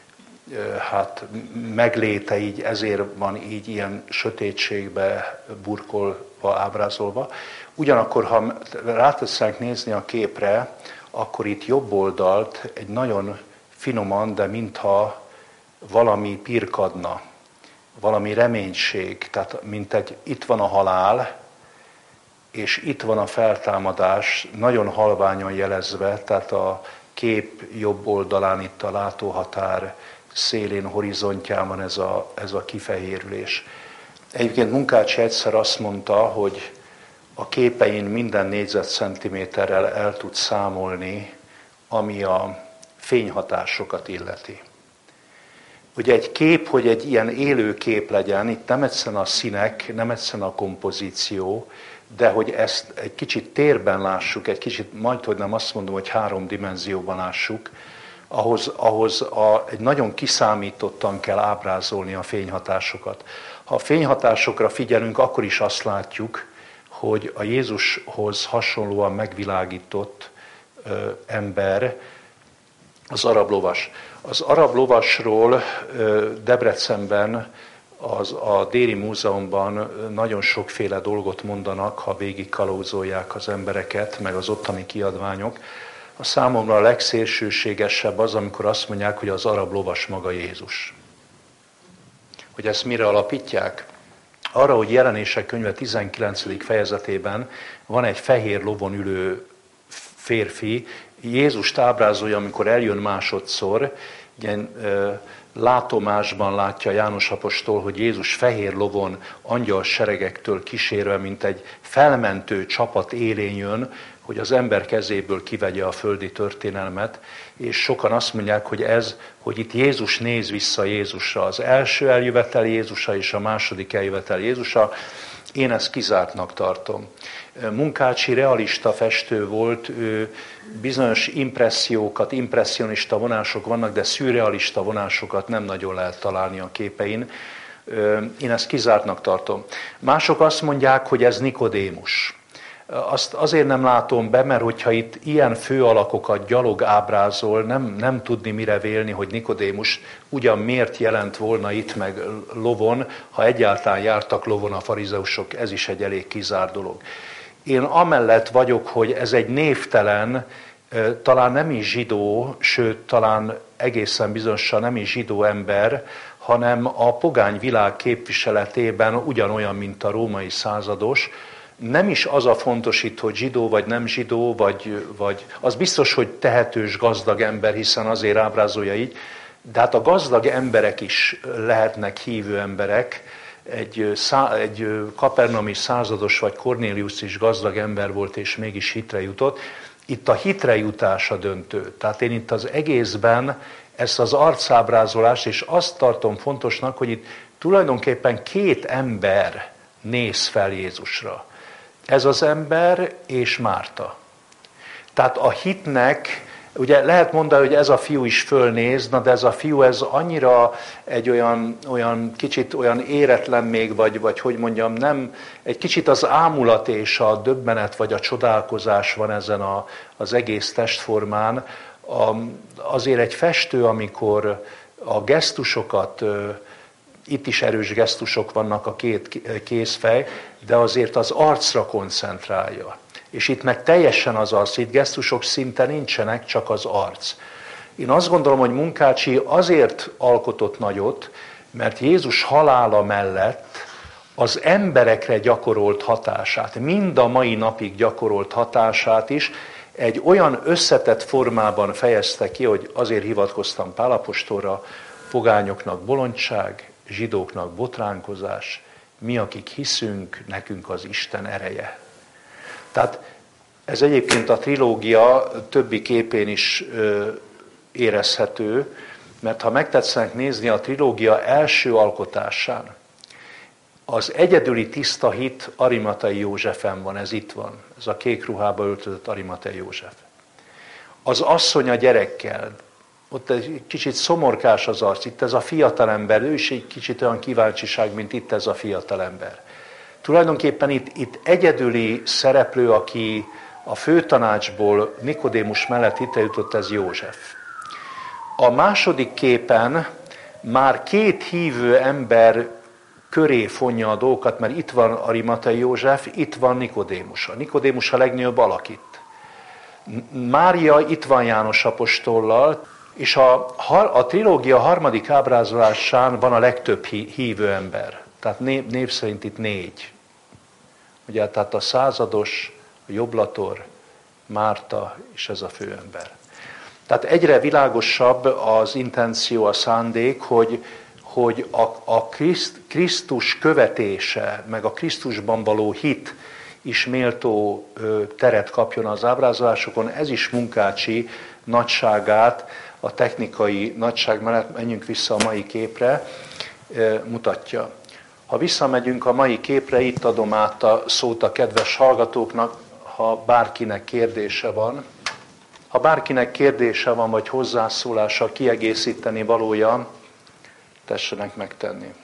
megléte így, ezért van így ilyen sötétségbe burkolva, ábrázolva. Ugyanakkor, ha ráteszek nézni a képre, akkor itt jobb oldalt egy nagyon finoman, de mintha valami pirkadna, valami reménység, tehát itt van a halál, és itt van a feltámadás, nagyon halványan jelezve, tehát a kép jobb oldalán itt a látóhatár szélén, horizontján van ez a kifehérülés. Egyébként Munkácsi egyszer azt mondta, hogy a képein minden négyzetcentiméterrel el tud számolni, ami a fényhatásokat illeti. Ugye egy kép, hogy egy ilyen élő kép legyen, itt nem egyszerűen a színek, nem egyszerűen a kompozíció, de hogy ezt egy kicsit térben lássuk, egy kicsit, majdhogy nem azt mondom, hogy 3 dimenzióban lássuk, ahhoz egy nagyon kiszámítottan kell ábrázolni a fényhatásokat. Ha a fényhatásokra figyelünk, akkor is azt látjuk, hogy a Jézushoz hasonlóan megvilágított ember az arab lovas. Az arab lovasról Debrecenben, a Déri Múzeumban nagyon sokféle dolgot mondanak, ha végigkalauzolják az embereket, meg az ottani kiadványok. A számomra a legszélsőségesebb az, amikor azt mondják, hogy az arab lovas maga Jézus. Hogy ezt mire alapítják? Arra, hogy Jelenések könyve 19. fejezetében van egy fehér lovon ülő férfi, Jézust ábrázolja, amikor eljön másodszor, ilyen látomásban látja János apostol, hogy Jézus fehér lovon angyal seregektől kísérve, mint egy felmentő csapat élén jön, hogy az ember kezéből kivegye a földi történelmet, és sokan azt mondják, hogy itt Jézus néz vissza Jézusra, az első eljövetel Jézusa és a második eljövetel Jézusa. Én ezt kizártnak tartom. Munkácsi realista festő volt, bizonyos impressziókat, impressionista vonások vannak, de szürrealista vonásokat nem nagyon lehet találni a képein. Én ezt kizártnak tartom. Mások azt mondják, hogy ez Nikodémus. Azt azért nem látom be, mert hogyha itt ilyen főalakokat gyalog ábrázol, nem tudni mire vélni, hogy Nikodémus ugyan miért jelent volna itt meg lovon, ha egyáltalán jártak lovon a farizeusok, ez is egy elég kizárt dolog. Én amellett vagyok, hogy ez egy névtelen, talán nem is zsidó, sőt, talán egészen bizonyosan nem is zsidó ember, hanem a pogány világ képviseletében ugyanolyan, mint a római százados. Nem is az a fontos itt, hogy zsidó vagy nem zsidó, vagy az biztos, hogy tehetős, gazdag ember, hiszen azért ábrázolja így, de hát a gazdag emberek is lehetnek hívő emberek. Egy kapernaumi százados vagy Kornélius is gazdag ember volt, és mégis hitre jutott. Itt a hitre jutás a döntő. Tehát én itt az egészben ezt az arcábrázolást, és azt tartom fontosnak, hogy itt tulajdonképpen két ember néz fel Jézusra. Ez az ember és Márta. Tehát a hitnek, ugye lehet mondani, hogy ez a fiú is fölnéz, de ez a fiú ez annyira egy olyan kicsit olyan éretlen még, vagy hogy mondjam, nem, egy kicsit az ámulat és a döbbenet vagy a csodálkozás van ezen az egész testformán. Azért egy festő, amikor a gesztusokat, itt is erős gesztusok vannak a két kézfej, de azért az arcra koncentrálja. És itt meg teljesen az arc, itt gesztusok szinte nincsenek, csak az arc. Én azt gondolom, hogy Munkácsi azért alkotott nagyot, mert Jézus halála mellett az emberekre gyakorolt hatását, mind a mai napig gyakorolt hatását is egy olyan összetett formában fejezte ki, hogy azért hivatkoztam Pál apostolra, pogányoknak bolondság, zsidóknak botránkozás, mi, akik hiszünk, nekünk az Isten ereje. Tehát ez egyébként a trilógia többi képén is érezhető, mert ha megtetszenek nézni a trilógia első alkotásán, az egyedüli tiszta hit Arimathei Józsefen van, ez itt van, ez a kék ruhába öltözött Arimathei József. Az asszony a gyerekkel, ott egy kicsit szomorkás az arc, itt ez a fiatalember, ő is egy kicsit olyan kíváncsiság, mint itt ez a fiatalember. Tulajdonképpen itt egyedüli szereplő, aki a főtanácsból Nikodémus mellett hitre jutott, ez József. A második képen már két hívő ember köré fonja a dolgokat, mert itt van Arimathei József, itt van Nikodémus. A Nikodémus a legnagyobb alak itt. Mária itt van János apostollal, és a trilógia harmadik ábrázolásán van a legtöbb hívő ember. Tehát név szerint itt 4. Ugye, tehát a százados, a jobblator, Márta és ez a főember. Tehát egyre világosabb az intenció, a szándék, hogy a Krisztus követése, meg a Krisztusban való hit is méltó teret kapjon az ábrázolásokon. Ez is Munkácsi nagyságát, a technikai nagyság mellett, menjünk vissza a mai képre, mutatja. Ha visszamegyünk a mai képre, itt adom át a szót a kedves hallgatóknak, ha bárkinek kérdése van. Ha bárkinek kérdése van, vagy hozzászólása, kiegészíteni valója, tessenek megtenni.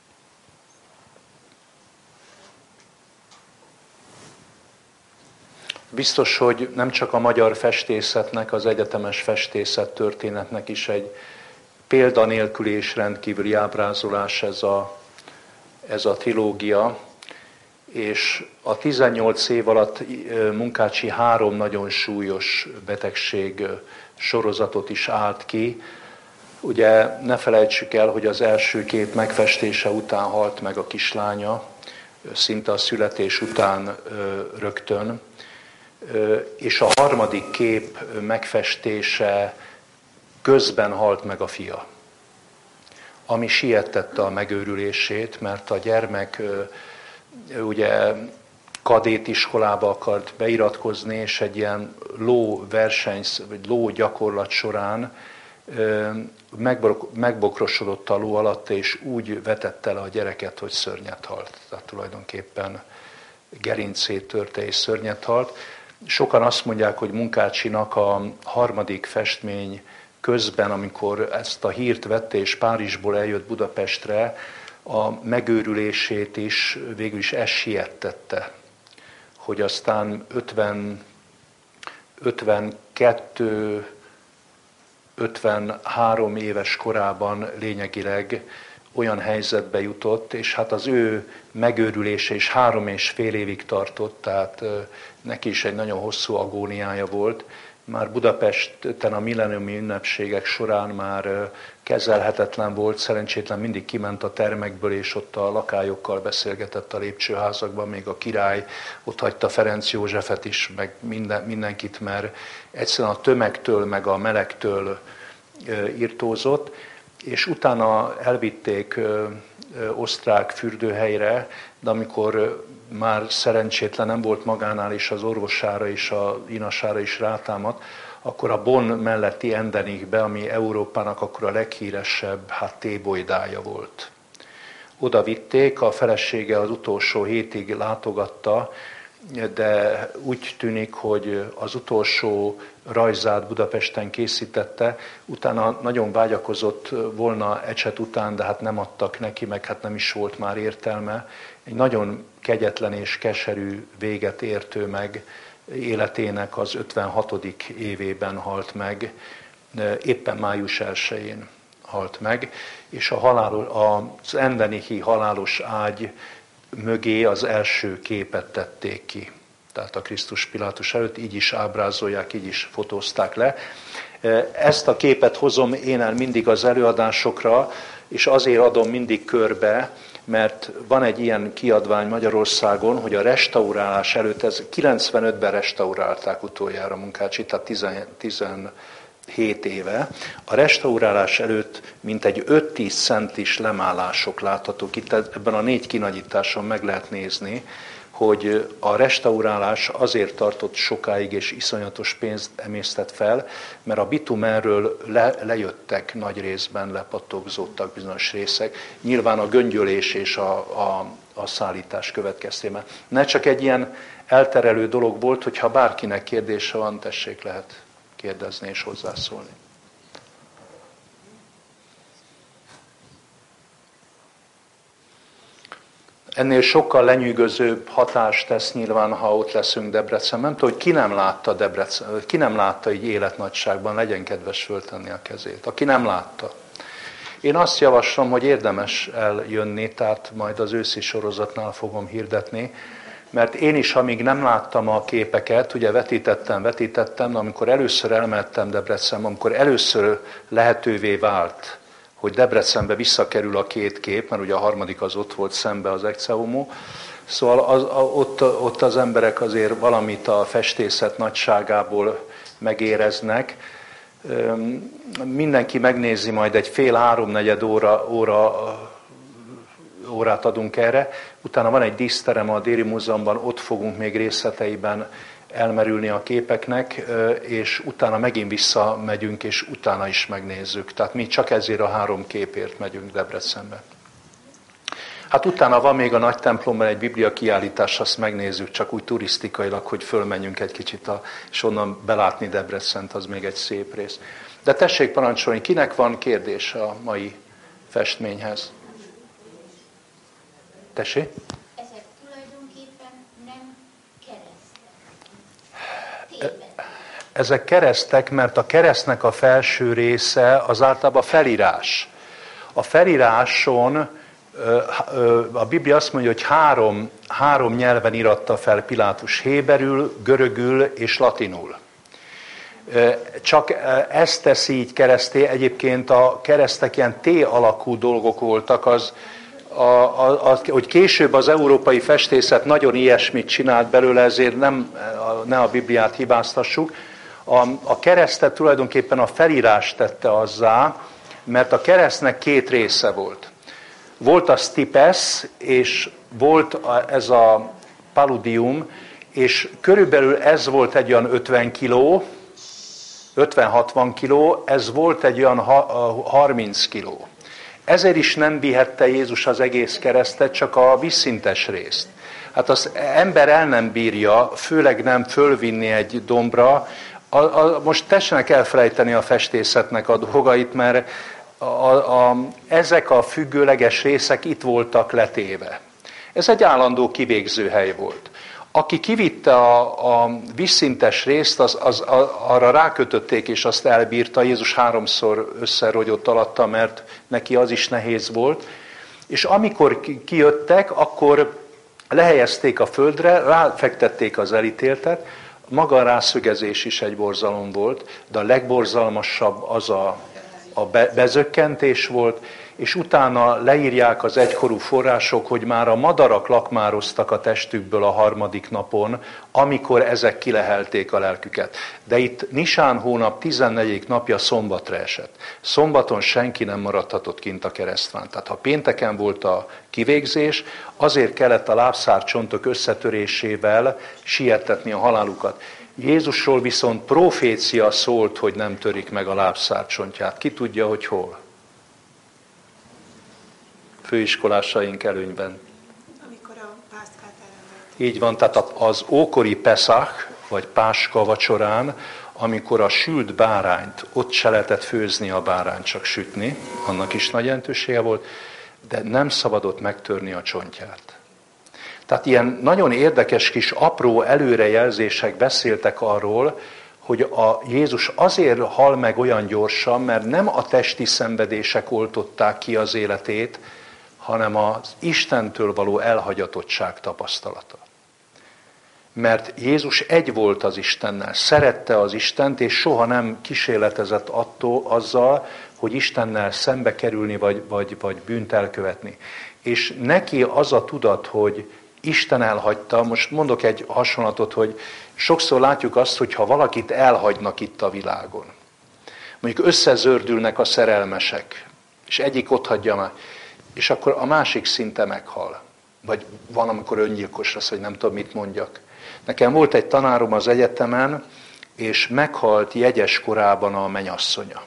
Biztos, hogy nem csak a magyar festészetnek, az egyetemes festészet történetnek is egy példanélküli és rendkívüli ábrázolás ez a trilógia, és a 18 év alatt Munkácsi 3 nagyon súlyos betegség sorozatot is állt ki. Ugye ne felejtsük el, hogy az első kép megfestése után halt meg a kislánya, szinte a születés után rögtön, és a harmadik kép megfestése közben halt meg a fia, ami sietette a megőrülését, mert a gyermek ugye kadétiskolába akart beiratkozni, és egy ilyen lóverseny, vagy lógyakorlat során megbokrosodott a ló alatt, és úgy vetette le a gyereket, hogy szörnyet halt. Tehát tulajdonképpen gerincét törte és szörnyet halt. Sokan azt mondják, hogy Munkácsinak a harmadik festmény közben, amikor ezt a hírt vette, és Párizsból eljött Budapestre, a megőrülését is végül is ez siettette, hogy aztán 52-53 éves korában lényegileg olyan helyzetbe jutott, és hát az ő megőrülése is 3,5 évig tartott, tehát neki is egy nagyon hosszú agóniája volt. Már Budapesten a milleniumi ünnepségek során már kezelhetetlen volt, szerencsétlen mindig kiment a termekből, és ott a lakályokkal beszélgetett a lépcsőházakban, még a király ott hagyta Ferenc Józsefet is, meg mindenkit, mert egyszerűen a tömegtől, meg a melegtől irtózott, és utána elvitték osztrák fürdőhelyre, de amikor már szerencsétlen nem volt magánál, és az orvosára és a inasára is rátámadt, akkor a Bonn melletti Endenichbe, ami Európának akkor a leghíresebb tébolydája volt. Oda vitték, a felesége az utolsó hétig látogatta, de úgy tűnik, hogy az utolsó rajzát Budapesten készítette, utána nagyon vágyakozott volna ecset után, de hát nem adtak neki, meg hát nem is volt már értelme. Egy nagyon kegyetlen és keserű véget ért ő meg, életének az 56. évében halt meg, éppen május 1-én halt meg, és az endenichi halálos ágy mögé az első képet tették ki. Tehát a Krisztus Pilátus előtt így is ábrázolják, így is fotózták le. Ezt a képet hozom én el mindig az előadásokra, és azért adom mindig körbe, mert van egy ilyen kiadvány Magyarországon, hogy a restaurálás előtt, 95-ben restaurálták utoljára Munkácsit, tehát 17 éve. A restaurálás előtt mintegy 5-10 centis lemálások láthatók. Itt ebben a 4 kinagyításon meg lehet nézni, hogy a restaurálás azért tartott sokáig és iszonyatos pénzt emésztett fel, mert a bitumenről lejöttek nagy részben, lepattogzódtak bizonyos részek, nyilván a göngyölés és a szállítás következtében. Ne csak egy ilyen elterelő dolog volt, hogyha bárkinek kérdése van, tessék, lehet kérdezni és hozzászólni. Ennél sokkal lenyűgözőbb hatást tesz nyilván, ha ott leszünk Debrecenben. Nem tudom, hogy ki nem látta így életnagyságban, legyen kedves föltenni a kezét. Aki nem látta. Én azt javaslom, hogy érdemes eljönni, tehát majd az őszi sorozatnál fogom hirdetni, mert én is, amíg nem láttam a képeket, ugye vetítettem, amikor először elmentem Debrecenbe, amikor először lehetővé vált, hogy Debrecenbe visszakerül a 2 kép, mert ugye a harmadik az ott volt szembe az Ecce Homo. Szóval ott az emberek azért valamit a festészet nagyságából megéreznek. Mindenki megnézi, majd egy fél-háromnegyed órát adunk erre. Utána van egy díszterem a Déri Múzeumban, ott fogunk még részleteiben elmerülni a képeknek, és utána megint visszamegyünk, és utána is megnézzük. Tehát mi csak ezért a 3 képért megyünk Debrecenbe. Hát utána van még a nagy templomban egy biblia kiállítás, azt megnézzük, csak úgy turisztikailag, hogy fölmenjünk egy kicsit, és onnan belátni Debrecent, az még egy szép rész. De tessék parancsolni, kinek van kérdése a mai festményhez? Tessék? Ezek tulajdonképpen nem keresztek. Ezek keresztek, mert a keresztnek a felső része az általában felírás. A feliráson a Biblia azt mondja, hogy három nyelven íratta fel Pilátus: héberül, görögül és latinul. Csak ezt teszi így kereszté. Egyébként a keresztek ilyen T-alakú dolgok voltak, hogy később az európai festészet nagyon ilyesmit csinált belőle, ezért ne a Bibliát hibáztassuk. A keresztet tulajdonképpen a felírás tette azzá, mert a keresztnek 2 része volt. Volt a stipes, és volt ez a paludium, és körülbelül ez volt egy olyan 50 kiló, 50-60 kiló, ez volt egy olyan 30 kiló. Ezért is nem vihette Jézus az egész keresztet, csak a vízszintes részt. Hát az ember el nem bírja, főleg nem fölvinni egy dombra. Most tessenek elfelejteni a festészetnek a dolgait, mert ezek a függőleges részek itt voltak letéve. Ez egy állandó kivégzőhely volt. Aki kivitte a vízszintes részt, arra rákötötték, és azt elbírta. Jézus 3-szor összerogyott alatta, mert neki az is nehéz volt. És amikor kijöttek, akkor lehelyezték a földre, ráfektették az elítéltet. Maga a rászögezés is egy borzalom volt, de a legborzalmasabb az a bezökkentés volt, és utána leírják az egykorú források, hogy már a madarak lakmároztak a testükből a 3. napon, amikor ezek kilehelték a lelküket. De itt Nisán hónap 14. napja szombatra esett. Szombaton senki nem maradhatott kint a keresztván. Tehát ha pénteken volt a kivégzés, azért kellett a lábszárcsontok összetörésével siettetni a halálukat. Jézusról viszont profécia szólt, hogy nem törik meg a lábszárcsontját. Ki tudja, hogy hol? Főiskolásaink előnyben. Amikor a pászkát elrendelték. Így van, tehát az ókori Peszach, vagy Páska vacsorán, amikor a sült bárányt, ott se lehetett főzni a bárányt, csak sütni, annak is nagy jelentősége volt, de nem szabadott megtörni a csontját. Tehát ilyen nagyon érdekes kis apró előrejelzések beszéltek arról, hogy a Jézus azért hal meg olyan gyorsan, mert nem a testi szenvedések oltották ki az életét, hanem az Istentől való elhagyatottság tapasztalata. Mert Jézus egy volt az Istennel, szerette az Istent, és soha nem kísérletezett azzal, hogy Istennel szembe kerülni, vagy bűnt elkövetni. És neki az a tudat, hogy Isten elhagyta, most mondok egy hasonlatot, hogy sokszor látjuk azt, hogy ha valakit elhagynak itt a világon, mondjuk összezördülnek a szerelmesek, és egyik otthagyja már, és akkor a másik szinte meghal. Vagy van, amikor öngyilkos lesz, hogy nem tudom, mit mondjak. Nekem volt egy tanárom az egyetemen, és meghalt jegyes korában a mennyasszonya,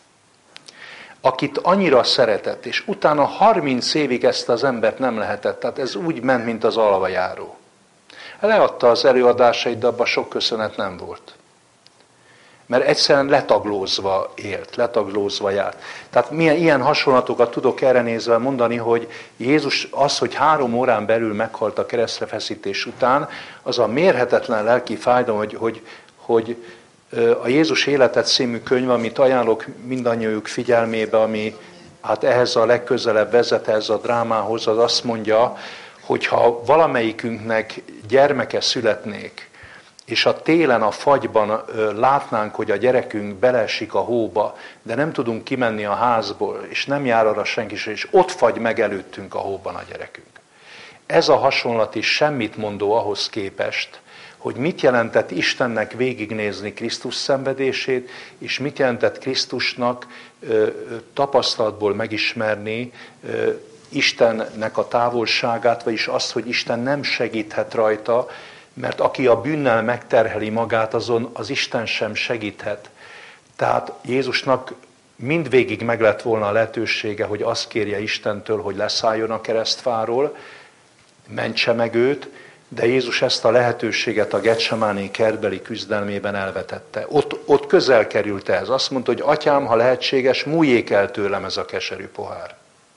akit annyira szeretett, és utána 30 évig ezt az embert nem lehetett. Tehát ez úgy ment, mint az alvajáró. Leadta az előadásait, de abban sok köszönet nem volt. Mert egyszerűen letaglózva élt, letaglózva járt. Tehát milyen ilyen hasonlatokat tudok erre nézve mondani, hogy Jézus az, hogy 3 órán belül meghalt a keresztre feszítés után, az a mérhetetlen lelki fájdalom, hogy a Jézus életet című könyv, amit ajánlok mindannyiuk figyelmébe, ami hát ehhez a legközelebb vezet, ehhez a drámához, az azt mondja, hogy ha valamelyikünknek gyermeke születnék, és a télen a fagyban látnánk, hogy a gyerekünk beleesik a hóba, de nem tudunk kimenni a házból, és nem jár arra senki sem, és ott fagy meg előttünk a hóban a gyerekünk. Ez a hasonlat is semmit mondó ahhoz képest, hogy mit jelentett Istennek végignézni Krisztus szenvedését, és mit jelentett Krisztusnak tapasztalatból megismerni Istennek a távolságát, vagyis azt, hogy Isten nem segíthet rajta, mert aki a bűnnel megterheli magát, azon az Isten sem segíthet. Tehát Jézusnak mindvégig meg lett volna a lehetősége, hogy azt kérje Istentől, hogy leszálljon a keresztfáról, mentse meg őt, de Jézus ezt a lehetőséget a Getsemáné kertbeli küzdelmében elvetette. Ott közel került ehhez. Azt mondta, hogy atyám, ha lehetséges, múljék el tőlem ez a keserű pohár.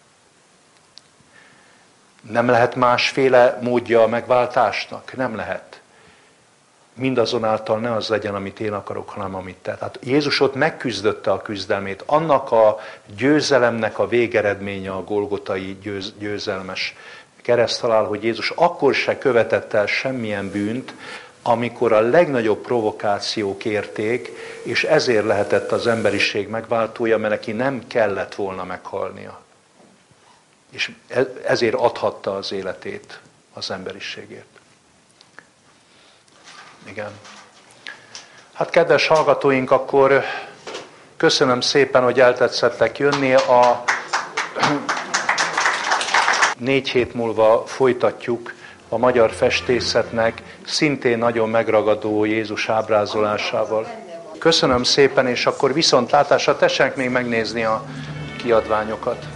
Nem lehet másféle módja a megváltásnak? Nem lehet. Mindazonáltal ne az legyen, amit én akarok, hanem amit te. Tehát Jézus ott megküzdötte a küzdelmét. Annak a győzelemnek a végeredménye a golgotai győzelmes kereszthalál, hogy Jézus akkor se követett el semmilyen bűnt, amikor a legnagyobb provokációk érték, és ezért lehetett az emberiség megváltója, mert neki nem kellett volna meghalnia. És ezért adhatta az életét az emberiségért. Igen. Hát kedves hallgatóink, akkor köszönöm szépen, hogy eltetszettek jönni. A 4 hét múlva folytatjuk a magyar festészetnek szintén nagyon megragadó Jézus ábrázolásával. Köszönöm szépen, és akkor viszontlátásra tessenek még megnézni a kiadványokat.